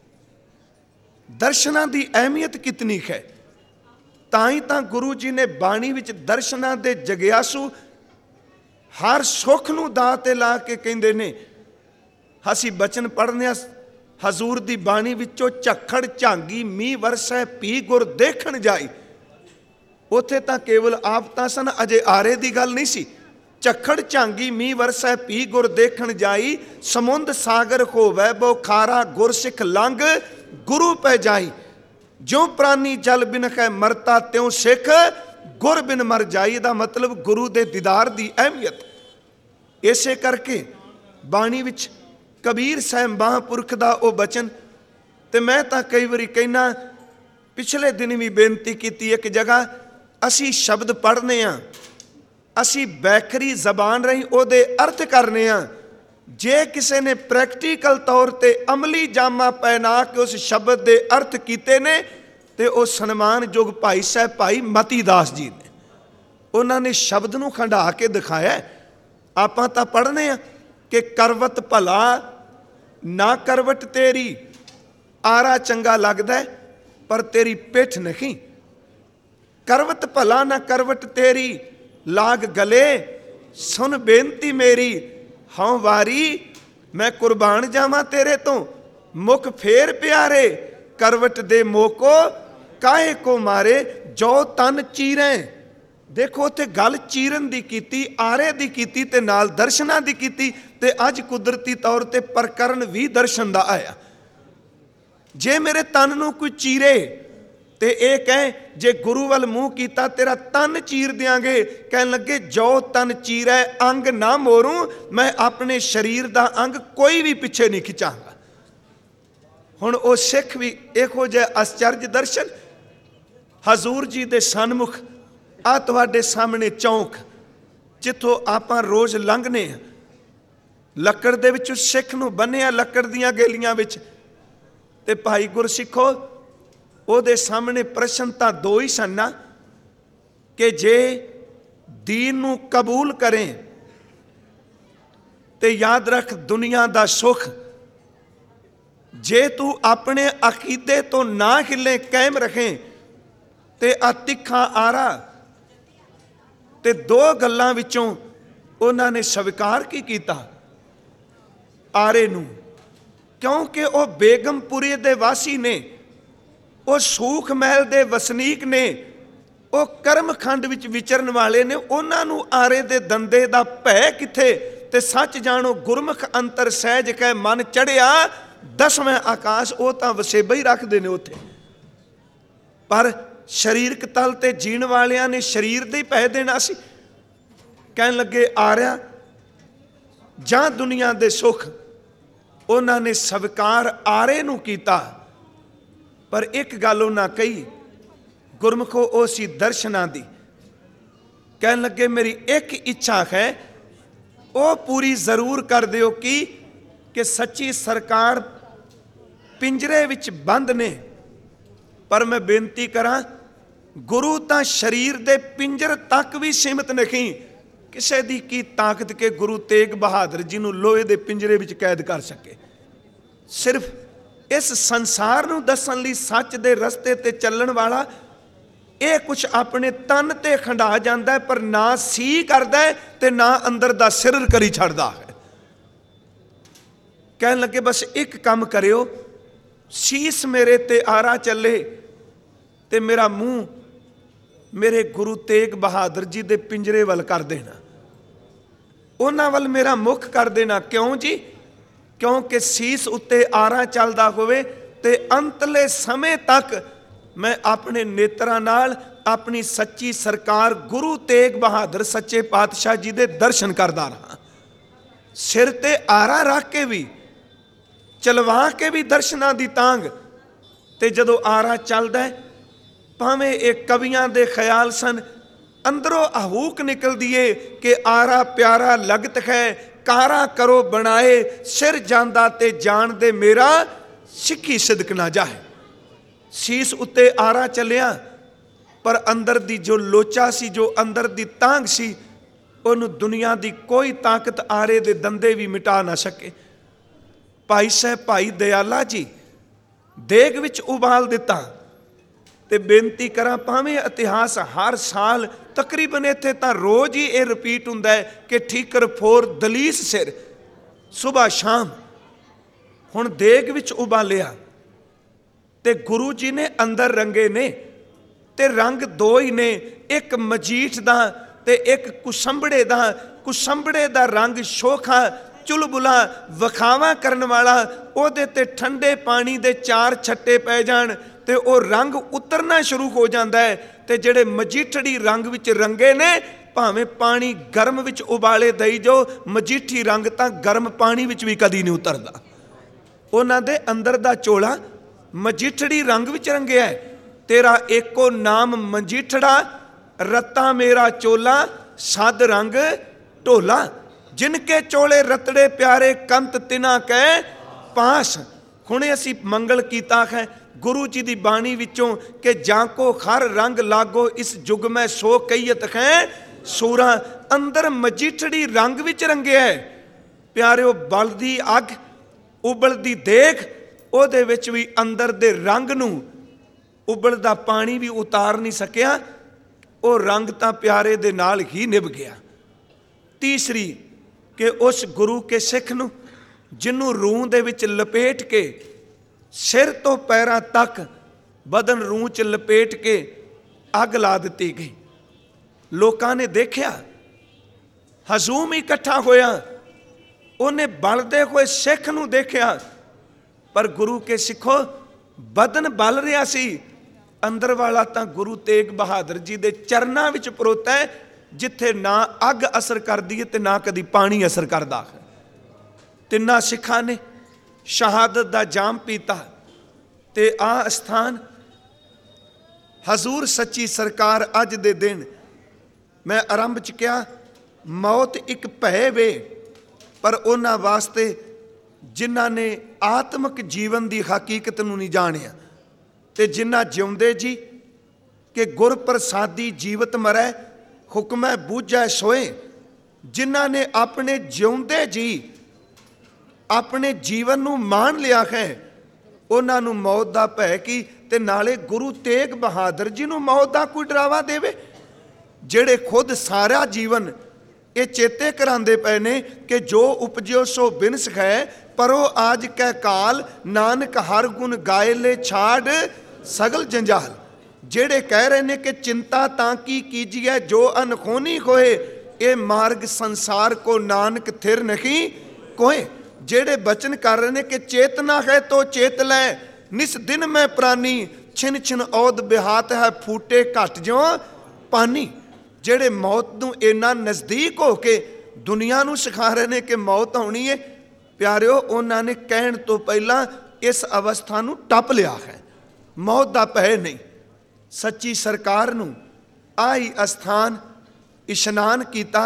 दर्शनां दी अहमियत कितनी है, ताई तां गुरु जी ने बाणी विच दर्शनां दे जगियासू हर सुख नूं दां ते ला के कहिंदे ने। असीं बचन पढ़ने हजूर दी बाणी विचों झक्खड़ झांगी मींह वरसै पी गुर देखण जाई। उत्थे तां केवल आफतां सन, अजे आरे दी गल नहीं सी। झक्खड़ झांगी मींह वरसै पी गुर देखण जाई, समुंद सागर होवै बो खारा गुरसिख लंघ गुरु पै जाई। ज्यों प्राणी जल बिन कै मरता त्यों सिख गुर बिन मर जाई। दा मतलब गुरु दे दीदार दी अहमियत। इसे करके बाणी विच कबीर साहब महापुरख दा ओ बचन, ते मैं तां कई वारी कहना, पिछले दिन भी बेनती की एक जगह, असी शब्द पढ़ने आ, असी बैखरी जबान रही ओदे अर्थ करने आ। जे किसी ने प्रैक्टिकल तौर ते अमली जामा पहना के उस शब्द दे अर्थ कीते ने, ते ओ सन्मानयोग भाई साहब भाई मती दास जी ने। उन्होंने शब्द नूं खंडा के दिखाया। आपां तां पढ़ने आ कि करवत भला ना करवट तेरी, आरा चंगा लगदा है पर तेरी पिठ नहीं। करवत भला ना करवट तेरी, लाग गले सुन बेनती मेरी। हाँ वारी मैं कुर्बान जावां तेरे तो, मुख फेर प्यारे करवट दे मोको काहे को मारे, जो तन चीरें। देखो उत्थे गल चीरन दी कीती, आरे दी कीती, ते नाल दर्शनां दी कीती, ते अज कुदरती तौर ते प्रकरण भी दर्शन दा आया। जे मेरे तन नूं कोई चीरे ते ये कहे जे गुरु वाल मूँह कीता तेरा तन चीर देंगे, कह लगे जो तन चीरै अंग ना मोरूं, मैं अपने शरीर दा अंग कोई भी पिछे नहीं खिंचांगा। हुण वो सिख भी इहो जिहा आश्चर्य दर्शन हजूर जी दे सन्मुख आ तुहाडे सामने चौंक, जिथों आपां रोज़ लंघने, लक्कड़ दे विच सिख नूं बन्निया लक्कड़ दीआं गेलियां विच, ते भाई गुरसिखो ਉਹਦੇ सामने प्रश्न तो दो ही सन ना, कि जे दीन नूं कबूल करें तो याद रख दुनिया दा सुख, जे तू अपने अकीदे तो ना हिले कायम रखें ते आ तिखा आरा। ते दो गल्लां विचों उन्हां ने स्वीकार की कीता आरे नूं, क्योंकि वह बेगमपुरी दे वासी ने, वो सूख महल दे वसनीक ने, वो कर्मखंड विच विचरण वाले ने। उन्हां नूं आरे दे दंदे दा भै किथे, ते सच जानो गुरमुख अंतर सहज कै मन चढ़िया दसवें आकाश। वो तां वसेबा ही रखते ने उत्थे, पर शरीरक तल ते जीण वालियां ने शरीर दे ही पै देना सी। कहण लगे आरिया जां दुनिया दे सुख, उन्हां ने स्वीकार आरे नूं कीता। पर एक गल उन्हां कही गुरमुखो ओ सी दर्शनां दी। कहण लगे मेरी एक इच्छा है, वो पूरी जरूर कर दिओ कि कि सच्ची सरकार पिंजरे विच बंद ने, पर मैं बेनती करा गुरु तां शरीर दे पिंजर तक भी सीमित नहीं। किसे दी की ताकत के गुरु तेग बहादुर जी नूं लोहे दे पिंजरे विच कैद कर सके। सिर्फ इस संसार नूं दसन लई सच दे रस्ते ते चलण वाला ये कुछ अपने तन ते खंडा जांदा है, पर ना सी करदा है ते ना अंदर दा सिर करी छड़दा है। कहण लगे बस एक काम करियो, शीस मेरे ते आरा चले ते मेरा मूँह मेरे गुरु तेग बहादुर जी दे पिंजरे वल कर देना, उन्हां वल मेरा मुख कर देना। क्यों जी? क्योंकि सीस उत्ते आरा चलदा होवे ते अंतले समय तक मैं अपने नेत्रां नाल अपनी सच्ची सरकार गुरु तेग बहादुर सच्चे पातशाह जी दे दर्शन करदा रहा। सिर ते आरा रख के भी, चलवा के भी दर्शनां दी तांग। ते जदों आरा चलदा है, भावें एक कवियां दे ख्याल सन, अंदरों आहूक निकल दिए कि आरा प्यारा लगत है, कारा करो बनाए, सिर जांदा ते जान दे मेरा सिक्खी सिदक ना जाए। शीस उत्ते आरा चलिया, पर अंदर दी जो लोचा सी, जो अंदर दी तांग सी, ਉਹਨੂੰ ਦੁਨੀਆ ਦੀ ਕੋਈ ਤਾਕਤ ਆਰੇ ਦੇ ਦੰਦੇ ਵੀ ਮਿਟਾ ਨਾ ਸਕੇ। ਭਾਈ ਸਾਹਿਬ ਭਾਈ ਦਇਆਲਾ ਜੀ ਦੇਗ ਵਿੱਚ ਉਬਾਲ ਦਿੱਤਾ। ਤੇ ਬੇਨਤੀ ਕਰਾਂ, ਭਾਵੇਂ ਇਤਿਹਾਸ ਹਰ ਸਾਲ ਤਕਰੀਬਨ ਇੱਥੇ ਤਾਂ ਰੋਜ਼ ਹੀ ਇਹ ਰਿਪੀਟ ਹੁੰਦਾ ਹੈ ਕਿ ਠੀਕਰ ਫੋਰ ਦਲੀਸ ਸਿਰ, ਸੁਬਹ ਸ਼ਾਮ। ਹੁਣ ਦੇਗ ਵਿੱਚ ਉਬਾਲਿਆ ਤੇ ਗੁਰੂ ਜੀ ਨੇ ਅੰਦਰ ਰੰਗੇ ਨੇ, ਤੇ ਰੰਗ ਦੋ ਹੀ ਨੇ, ਇੱਕ ਮਜੀਠ ਦਾ ਤੇ ਇੱਕ ਕੁਸੰਬੜੇ ਦਾ। ਕੁਸੰਬੜੇ ਦਾ ਰੰਗ ਸ਼ੋਖਾ ਚੁਲਬੁਲਾ ਵਿਖਾਵਾ ਕਰਨ ਵਾਲਾ, ਉਹਦੇ ਤੇ ਠੰਡੇ ਪਾਣੀ ਦੇ ਚਾਰ ਛੱਟੇ ਪੈ ਜਾਣ ਤੇ ਉਹ ਰੰਗ ਉਤਰਨਾ ਸ਼ੁਰੂ ਹੋ ਜਾਂਦਾ ਹੈ। ਤੇ ਜਿਹੜੇ ਮਜੀਠੜੀ ਰੰਗ ਵਿੱਚ ਰੰਗੇ ਨੇ, ਭਾਵੇਂ ਪਾਣੀ ਗਰਮ ਵਿੱਚ ਉਬਾਲੇ ਦਈ ਜੋ, ਮਜੀਠੀ ਰੰਗ ਤਾਂ ਗਰਮ ਪਾਣੀ ਵਿੱਚ ਵੀ ਕਦੀ ਨਹੀਂ ਉਤਰਦਾ। ਉਹਨਾਂ ਦੇ ਅੰਦਰ ਦਾ ਚੋਲਾ ਮਜੀਠੜੀ ਰੰਗ ਵਿੱਚ ਰੰਗਿਆ ਹੈ। ਤੇਰਾ ਏਕੋ ਨਾਮ ਮਜੀਠੜਾ, ਰੱਤਾ ਮੇਰਾ ਚੋਲਾ, ਸਦ ਰੰਗ ਢੋਲਾ। ਜਿਨਕੇ ਚੋਲੇ ਰਤੜੇ ਪਿਆਰੇ, ਕੰਤ ਤਿਨਾ ਕੈ ਪਾਸ। ਹੁਣੇ ਅਸੀਂ ਮੰਗਲ ਕੀਤਾ ਹੈ ਗੁਰੂ ਜੀ ਦੀ ਬਾਣੀ ਵਿੱਚੋਂ ਕਿ ਜਾਂ ਕੋ ਹਰ ਰੰਗ ਲਾਗੋ, ਇਸ ਜੁਗ ਮੈਂ ਸੋ ਕਈਤ ਹੈ ਸੂਰਾ। ਅੰਦਰ ਮਜੀਠੜੀ ਰੰਗ ਵਿੱਚ ਰੰਗਿਆ ਹੈ। ਪਿਆਰਿਓ, ਬਲਦੀ ਅੱਗ, ਉਬਲਦੀ ਦੇਗ, ਉਹਦੇ ਵਿੱਚ ਵੀ ਅੰਦਰ ਦੇ ਰੰਗ ਨੂੰ ਉਬਲਦਾ ਪਾਣੀ ਵੀ ਉਤਾਰ ਨਹੀਂ ਸਕਿਆ। ਉਹ ਰੰਗ ਤਾਂ ਪਿਆਰੇ ਦੇ ਨਾਲ ਹੀ ਨਿਭ ਗਿਆ। ਤੀਸਰੀ, ਕਿ ਉਸ ਗੁਰੂ ਕੇ ਸਿੱਖ ਨੂੰ, ਜਿਹਨੂੰ ਰੂਹ ਦੇ ਵਿੱਚ ਲਪੇਟ ਕੇ, ਸਿਰ ਤੋਂ ਪੈਰਾਂ ਤੱਕ ਬਦਨ ਰੂਹ 'ਚ ਲਪੇਟ ਕੇ ਅੱਗ ਲਾ ਦਿੱਤੀ ਗਈ। ਲੋਕਾਂ ਨੇ ਦੇਖਿਆ, ਹਜ਼ੂਮ ਹੀ ਇਕੱਠਾ ਹੋਇਆ, ਉਹਨੇ ਬਲਦੇ ਹੋਏ ਸਿੱਖ ਨੂੰ ਦੇਖਿਆ। ਪਰ ਗੁਰੂ ਕੇ ਸਿੱਖੋ, ਬਦਨ ਬਲ ਰਿਹਾ ਸੀ, ਅੰਦਰ ਵਾਲਾ ਤਾਂ ਗੁਰੂ ਤੇਗ ਬਹਾਦਰ ਜੀ ਦੇ ਚਰਨਾਂ ਵਿੱਚ ਪਰੋਤਾ ਹੈ, ਜਿੱਥੇ ਨਾ ਅੱਗ ਅਸਰ ਕਰਦੀ ਹੈ ਤੇ ਨਾ ਕਦੀ ਪਾਣੀ ਅਸਰ ਕਰਦਾ ਹੈ। ਤਿੰਨਾਂ ਸਿੱਖਾਂ ਨੇ ਸ਼ਹਾਦਤ ਦਾ ਜਾਮ ਪੀਤਾ ਤੇ ਆ ਸਥਾਨ ਹਜ਼ੂਰ ਸੱਚੀ ਸਰਕਾਰ ਅੱਜ ਦੇ ਦਿਨ, ਮੈਂ ਆਰੰਭ 'ਚ ਕਿਹਾ, ਮੌਤ ਇੱਕ ਭੈ ਵੇ, ਪਰ ਉਹਨਾਂ ਵਾਸਤੇ ਜਿਨ੍ਹਾਂ ਨੇ ਆਤਮਿਕ ਜੀਵਨ ਦੀ ਹਕੀਕਤ ਨੂੰ ਨਹੀਂ ਜਾਣਿਆ, ਤੇ ਜਿਨ੍ਹਾਂ ਜਿਉਂਦੇ ਜੀ ਕਿ ਗੁਰ ਪ੍ਰਸਾਦੀ ਜੀਵਤ ਮਰੈ, ਹੁਕਮੈ ਬੂਝੈ ਸੋਏ। ਜਿਨ੍ਹਾਂ ਨੇ ਆਪਣੇ ਜਿਉਂਦੇ ਜੀ ਆਪਣੇ ਜੀਵਨ ਨੂੰ ਮਾਣ ਲਿਆ ਹੈ, ਉਹਨਾਂ ਨੂੰ ਮੌਤ ਦਾ ਭੈ ਕੀ, ਤੇ ਨਾਲੇ ਗੁਰੂ ਤੇਗ ਬਹਾਦਰ ਜੀ ਨੂੰ ਮੌਤ ਦਾ ਕੋਈ ਡਰਾਵਾ ਦੇਵੇ, ਜਿਹੜੇ ਖੁਦ ਸਾਰਾ ਜੀਵਨ ਇਹ ਚੇਤੇ ਕਰਾਉਂਦੇ ਪਏ ਨੇ ਕਿ ਜੋ ਉਪਜਿਓ ਸੋ ਬਿਨਸ ਹੈ, ਪਰੋ ਆਜ ਕੈ ਕਾਲ, ਨਾਨਕ ਹਰ ਗੁਣ ਗਾਏ ਲੈ ਛਾੜ ਸਗਲ ਜੰਜਾਲ। ਜਿਹੜੇ ਕਹਿ ਰਹੇ ਨੇ ਕਿ ਚਿੰਤਾ ਤਾਂ ਕੀ ਕੀਜੀਏ, ਜੋ ਅਨਖੋਨੀ ਹੋਏ, ਇਹ ਮਾਰਗ ਸੰਸਾਰ ਕੋ ਨਾਨਕ ਥਿਰ ਨਹੀਂ ਕੋਏ। ਜਿਹੜੇ ਬਚਨ ਕਰ ਰਹੇ ਨੇ ਕਿ ਚੇਤਨਾ ਹੈ ਤੋ ਚੇਤ ਲੈ, ਨਿਸ ਦਿਨ ਮੈਂ ਪ੍ਰਾਨੀ, ਛਿਨ ਛਿਨ ਔਦ ਬਿਹਾਤ ਹੈ, ਫੂਟੇ ਘਟ ਜਿਉ ਪਾਨੀ। ਜਿਹੜੇ ਮੌਤ ਨੂੰ ਇੰਨਾ ਨਜ਼ਦੀਕ ਹੋ ਕੇ ਦੁਨੀਆ ਨੂੰ ਸਿਖਾ ਰਹੇ ਨੇ ਕਿ ਮੌਤ ਆਉਣੀ ਹੈ, ਪਿਆਰਿਓ, ਉਹਨਾਂ ਨੇ ਕਹਿਣ ਤੋਂ ਪਹਿਲਾਂ ਇਸ ਅਵਸਥਾ ਨੂੰ ਟੱਪ ਲਿਆ ਹੈ। ਮੌਤ ਦਾ ਭੈ ਨਹੀਂ। ਸੱਚੀ ਸਰਕਾਰ ਨੂੰ ਆਈ ਅਸਥਾਨ ਇਸ਼ਨਾਨ ਕੀਤਾ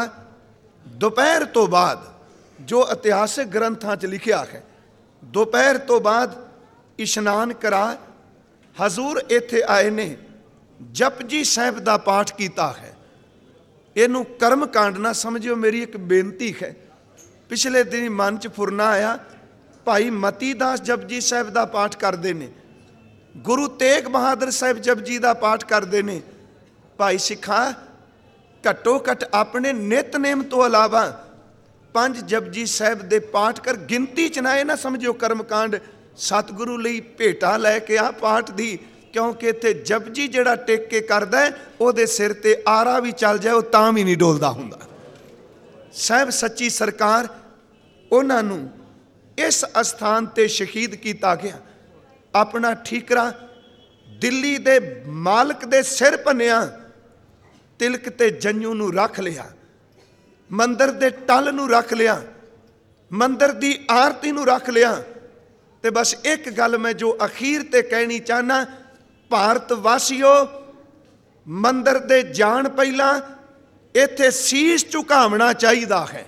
ਦੁਪਹਿਰ ਤੋਂ ਬਾਅਦ, ਜੋ ਇਤਿਹਾਸਿਕ ਗ੍ਰੰਥਾਂ 'ਚ ਲਿਖਿਆ ਹੈ, ਦੁਪਹਿਰ ਤੋਂ ਬਾਅਦ ਇਸ਼ਨਾਨ ਕਰਾ ਹਜ਼ੂਰ ਇੱਥੇ ਆਏ ਨੇ, ਜਪਜੀ ਸਾਹਿਬ ਦਾ ਪਾਠ ਕੀਤਾ ਹੈ। ਇਹਨੂੰ ਕਰਮ ਕਾਂਡ ਨਾ ਸਮਝਿਓ, ਮੇਰੀ ਇੱਕ ਬੇਨਤੀ ਹੈ। ਪਿਛਲੇ ਦਿਨ ਮਨ 'ਚ ਫੁਰਨਾ ਆਇਆ, ਭਾਈ ਮਤੀ ਦਾਸ ਜਪਜੀ ਸਾਹਿਬ ਦਾ ਪਾਠ ਕਰਦੇ ਨੇ, ਗੁਰੂ ਤੇਗ ਬਹਾਦਰ ਸਾਹਿਬ ਜਪਜੀ ਦਾ ਪਾਠ ਕਰਦੇ ਨੇ। ਭਾਈ ਸਿੱਖਾ, ਘੱਟੋ ਘੱਟ ਆਪਣੇ ਨਿਤਨੇਮ ਤੋਂ ਇਲਾਵਾ ਪੰਜ ਜਪਜੀ ਸਾਹਿਬ ਦੇ ਪਾਠ ਕਰ। ਗਿਣਤੀ 'ਚ ਨਾ ਇਹ ਨਾ ਸਮਝਿਓ ਕਰਮਕਾਂਡ ਸਤਿਗੁਰੂ ਲਈ ਭੇਟਾ ਲੈ ਕੇ ਆ ਪਾਠ ਦੀ, ਕਿਉਂਕਿ ਇੱਥੇ ਜਪਜੀ ਜਿਹੜਾ ਟੇਕ ਕੇ ਕਰਦਾ ਹੈ, ਉਹਦੇ ਸਿਰ ਤੇ ਆਰਾ ਵੀ ਚੱਲ ਜਾਏ, ਉਹ ਤਾਂ ਵੀ ਨਹੀਂ ਡੋਲਦਾ ਹੁੰਦਾ। ਸਾਹਿਬ ਸੱਚੀ ਸਰਕਾਰ, ਉਹਨਾਂ ਨੂੰ ਇਸ ਅਸਥਾਨ ਤੇ ਸ਼ਹੀਦ ਕੀਤਾ ਗਿਆ। ਆਪਣਾ ਠੀਕਰਾ ਦਿੱਲੀ ਦੇ ਮਾਲਕ ਦੇ ਸਿਰ ਭੰਨਿਆ, ਤਿਲਕ ਤੇ ਜੰਝੂ ਨੂੰ ਰੱਖ ਲਿਆ, ਮੰਦਰ ਦੇ ਟਲ ਨੂੰ ਰੱਖ ਲਿਆ, ਮੰਦਰ ਦੀ ਆਰਤੀ ਨੂੰ ਰੱਖ ਲਿਆ। ਤੇ ਬਸ ਇੱਕ ਗੱਲ ਮੈਂ ਜੋ ਅਖੀਰ ਤੇ ਕਹਿਣੀ ਚਾਹਨਾ, ਭਾਰਤ ਵਾਸੀਓ, ਮੰਦਰ ਦੇ ਜਾਣ ਪਹਿਲਾਂ ਇੱਥੇ ਸੀਸ ਝੁਕਾਉਣਾ ਚਾਹੀਦਾ ਹੈ।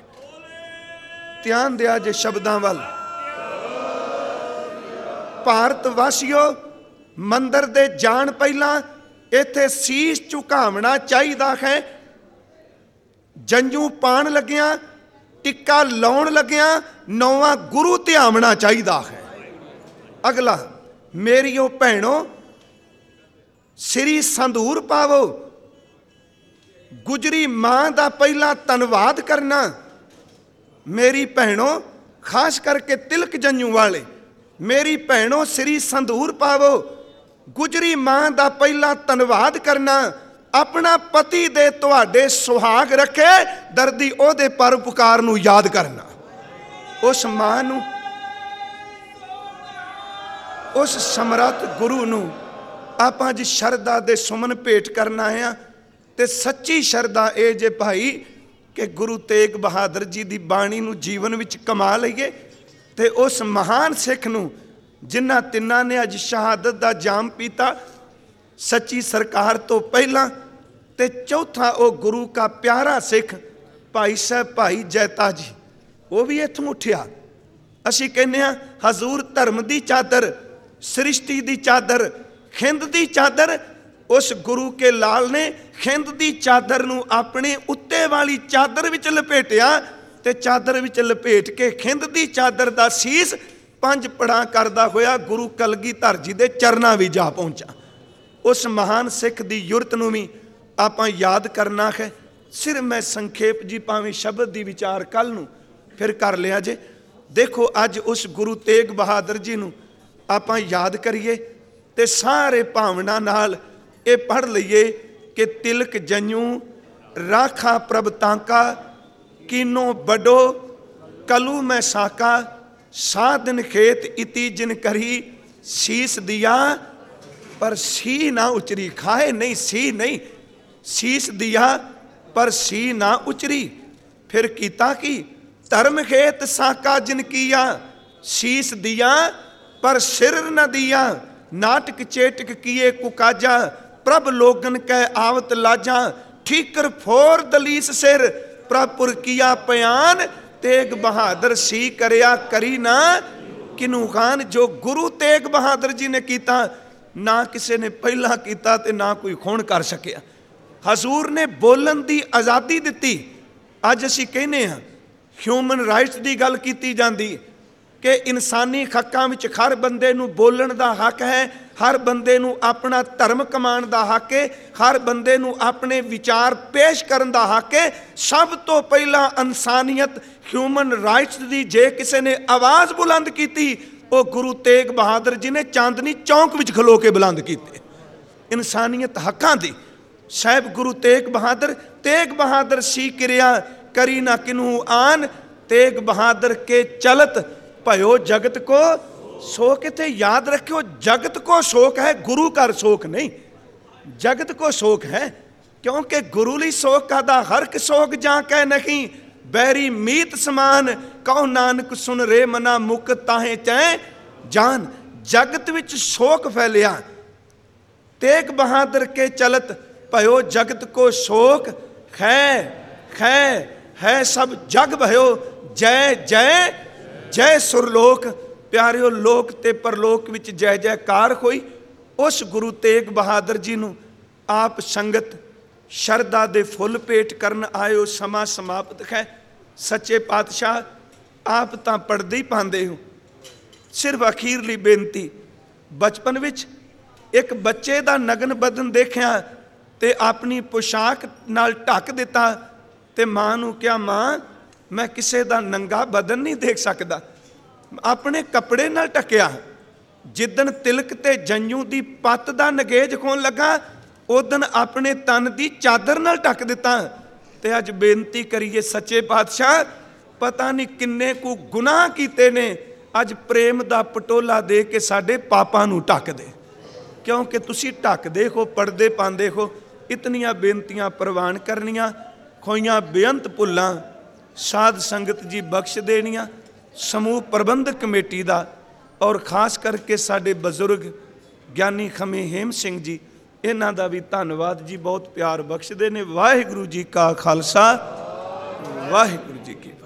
ਧਿਆਨ ਦਿਆ ਜੇ ਸ਼ਬਦਾਂ ਵੱਲ। ਭਾਰਤ ਵਾਸੀਓ, ਮੰਦਰ ਦੇ ਜਾਣ ਪਹਿਲਾਂ ਇੱਥੇ ਸੀਸ ਝੁਕਾਉਣਾ ਚਾਹੀਦਾ ਹੈ। ਜੰਜੂ ਪਾਣ ਲੱਗਿਆਂ, ਟਿੱਕਾ ਲਾਉਣ ਲੱਗਿਆਂ ਨੌਵਾਂ ਗੁਰੂ ਧਿਆਵਣਾ ਚਾਹੀਦਾ ਹੈ। ਅਗਲਾ, ਮੇਰੀਓ ਭੈਣੋ ਸ੍ਰੀ ਸੰਧੂਰ ਪਾਵੋ, ਗੁਜਰੀ ਮਾਂ ਦਾ ਪਹਿਲਾਂ ਧੰਨਵਾਦ ਕਰਨਾ। ਮੇਰੀ ਭੈਣੋ, ਖਾਸ ਕਰਕੇ ਤਿਲਕ ਜੰਜੂ ਵਾਲੇ, ਮੇਰੀ ਭੈਣੋ ਸ੍ਰੀ ਸੰਧੂਰ ਪਾਵੋ, ਗੁਜਰੀ ਮਾਂ ਦਾ ਪਹਿਲਾਂ ਧੰਨਵਾਦ ਕਰਨਾ। ਆਪਣਾ ਪਤੀ ਦੇ ਤੁਹਾਡੇ ਸੁਹਾਗ ਰੱਖੇ, ਦਰਦੀ ਉਹਦੇ ਪਰਉਪਕਾਰ ਨੂੰ ਯਾਦ ਕਰਨਾ। ਉਸ ਮਾਂ ਨੂੰ, ਉਸ ਸਮਰੱਥ ਗੁਰੂ ਨੂੰ ਆਪਾਂ ਅੱਜ ਸ਼ਰਧਾ ਦੇ ਸੁਮਨ ਭੇਟ ਕਰਨ ਆਏ ਹਾਂ। ਤੇ ਸੱਚੀ ਸ਼ਰਧਾ ਇਹ ਜੇ ਭਾਈ ਕਿ ਗੁਰੂ ਤੇਗ ਬਹਾਦਰ ਜੀ ਦੀ ਬਾਣੀ ਨੂੰ ਜੀਵਨ ਵਿੱਚ ਕਮਾ ਲਈਏ, ਤੇ ਉਸ ਮਹਾਨ ਸਿੱਖ ਨੂੰ ਜਿਨ੍ਹਾਂ ਤਿੰਨਾਂ ਨੇ ਅੱਜ ਸ਼ਹਾਦਤ ਦਾ ਜਾਮ ਪੀਤਾ, ਸੱਚੀ ਸਰਕਾਰ ਤੋਂ ਪਹਿਲਾਂ, ਤੇ ਚੌਥਾ ਉਹ ਗੁਰੂ ਕਾ ਪਿਆਰਾ ਸਿੱਖ ਭਾਈ ਸਾਹਿਬ ਭਾਈ ਜੈਤਾ ਜੀ, ਉਹ ਵੀ ਇੱਥੋਂ ਉੱਠਿਆ। ਅਸੀਂ ਕਹਿੰਦੇ ਹਾਂ ਹਜ਼ੂਰ ਧਰਮ ਦੀ ਚਾਦਰ, ਸ੍ਰਿਸ਼ਟੀ ਦੀ ਚਾਦਰ, ਖਿੰਦ ਦੀ ਚਾਦਰ, ਉਸ ਗੁਰੂ ਕੇ ਲਾਲ ਨੇ ਖਿੰਦ ਦੀ ਚਾਦਰ ਨੂੰ ਆਪਣੇ ਉੱਤੇ ਵਾਲੀ ਚਾਦਰ ਵਿੱਚ ਲਪੇਟਿਆ, ਤੇ ਚਾਦਰ ਵਿੱਚ ਲਪੇਟ ਕੇ ਖਿੰਦ ਦੀ ਚਾਦਰ ਦਾ ਸੀਸ ਪੰਜ ਪੜਾਂ ਕਰਦਾ ਹੋਇਆ ਗੁਰੂ ਕਲਗੀਧਰ ਜੀ ਦੇ ਚਰਨਾਂ ਵੀ ਜਾ ਪਹੁੰਚਾ। ਉਸ ਮਹਾਨ ਸਿੱਖ ਦੀ ਯੁਰਤ ਨੂੰ ਵੀ ਆਪਾਂ ਯਾਦ ਕਰਨਾ ਹੈ। ਸਿਰ ਮੈਂ ਸੰਖੇਪ ਜੀ ਭਾਵੇਂ ਸ਼ਬਦ ਦੀ ਵਿਚਾਰ ਕੱਲ ਨੂੰ ਫਿਰ ਕਰ ਲਿਆ ਜੇ। ਦੇਖੋ ਅੱਜ ਉਸ ਗੁਰੂ ਤੇਗ ਬਹਾਦਰ ਜੀ ਨੂੰ ਆਪਾਂ ਯਾਦ ਕਰੀਏ, ਤੇ ਸਾਰੇ ਭਾਵਨਾ ਨਾਲ ਇਹ ਪੜ੍ਹ ਲਈਏ ਕਿ ਤਿਲਕ ਜੰਜੂ ਰਾਖਾ ਪ੍ਰਭ ਤਾਂਕਾ, ਕੀਨੋ ਬਡੋ ਕਲੂ ਮੈਂ ਸਾਕਾ, ਸਾਧਨ ਖੇਤ ਇਤੀ ਜਿਨ ਕਰੀ, ਸੀਸ ਦਿਆ ਪਰ ਸੀ ਨਾ ਉਚਰੀ। ਖਾਏ नहीं, ਸੀ नहीं, ਸੀਸ ਦਿਆ ਪਰ ਸੀ ਨਾ ਉਚਰੀ। ਫਿਰ ਕੀਤਾ ਕੀ, ਧਰਮ ਖੇਤ ਸਾਕਾ ਜਿਨ ਕੀਆ, ਸੀਸ ਦਿया पर सिर न दिया। नाटक चेटक किए कुकाजा, प्रभ लोगन कह आवत लाजा। ठीकर फोर दलीस सिर, प्रभपुर किया पयान। तेग बहादुर सी करया करी ना किनू खान। जो गुरु तेग बहादुर जी ने किया, ना किसी ने पहला किया ते ना कोई खून कर सकिया। हजूर ने बोलन की आज़ादी दी। अज असी कहने हाँ ह्यूमन राइट्स की गल की जाती कि इंसानी हकों में हर बंदे नूं बोलण दा हक है, हर बंदे नूं अपना धर्म कमाण दा हक है, हर बंदे नूं अपने विचार पेश करन दा हक है। सब तो पहला इंसानियत ह्यूमन राइट्स दी जे किसी ने आवाज़ बुलंद की, वो गुरु तेग बहादुर जी ने चांदनी चौंक विच खलो के बुलंद कीते। इंसानियत हकों दी साहिब गुरु तेग बहादुर। तेग बहादुर सी किरिया करी ना किनू आन। तेग बहादुर के चलत भयो जगत को शोक। इत्थे याद रखियो, जगत को शोक है, गुरु घर शोक नहीं। जगत को शोक है क्योंकि गुरु ली शोक का दा हरक शोक जा कै नहीं। बैरी मीत समान कहो नानक सुन रे मना मुक ताहे चै जान। जगत विच शोक फैलिया। तेग बहादुर के चलत भयो जगत को शोक। है है है सब जग भयो जय जय जय सुरलोक। प्यारिओ लोक ते परलोक विच जय जयकार होई। उस गुरु तेग बहादुर जी नूं आप संगत शरदा दे फुल भेट करन आयो। समा समाप्त है। सच्चे पातशाह आप तां पढ़दे ही पांदे हो। सिर्फ अखीरली बेनती, बचपन विच एक बच्चे दा नगन बदन देखिया ते अपनी पोशाक नाल ढक दिता ते मां नूं कहा, मां मैं किसी का नंगा बदन नहीं देख सकता। अपने कपड़े नाल ढकिया। जिदन तिलक ते जंजू की पत्त का नगेज खोन लगा, उदन अपने तन की चादर नाल ढक दिता। ते अज बेनती करिए सच्चे पातशाह, पता नहीं किन्ने को गुनाह कीते ने, अज प्रेम का पटोला दे के साडे पापां नूं ढक दे। क्योंकि तुसी ढकदे हो, पढ़दे पांदे हो। इतनियां बेनतियां प्रवान करनियां, खोइयां बेअंत भुल्लां साध संगत जी बख्श देनियां। समूह प्रबंधक कमेटी का और खास करके साडे बजुर्ग ज्ञानी खमे हेम सिंह जी, इन्हां दा भी धन्नवाद जी। बहुत प्यार बख्शदे ने। वाहिगुरू जी का खालसा, वाहिगुरू जी की।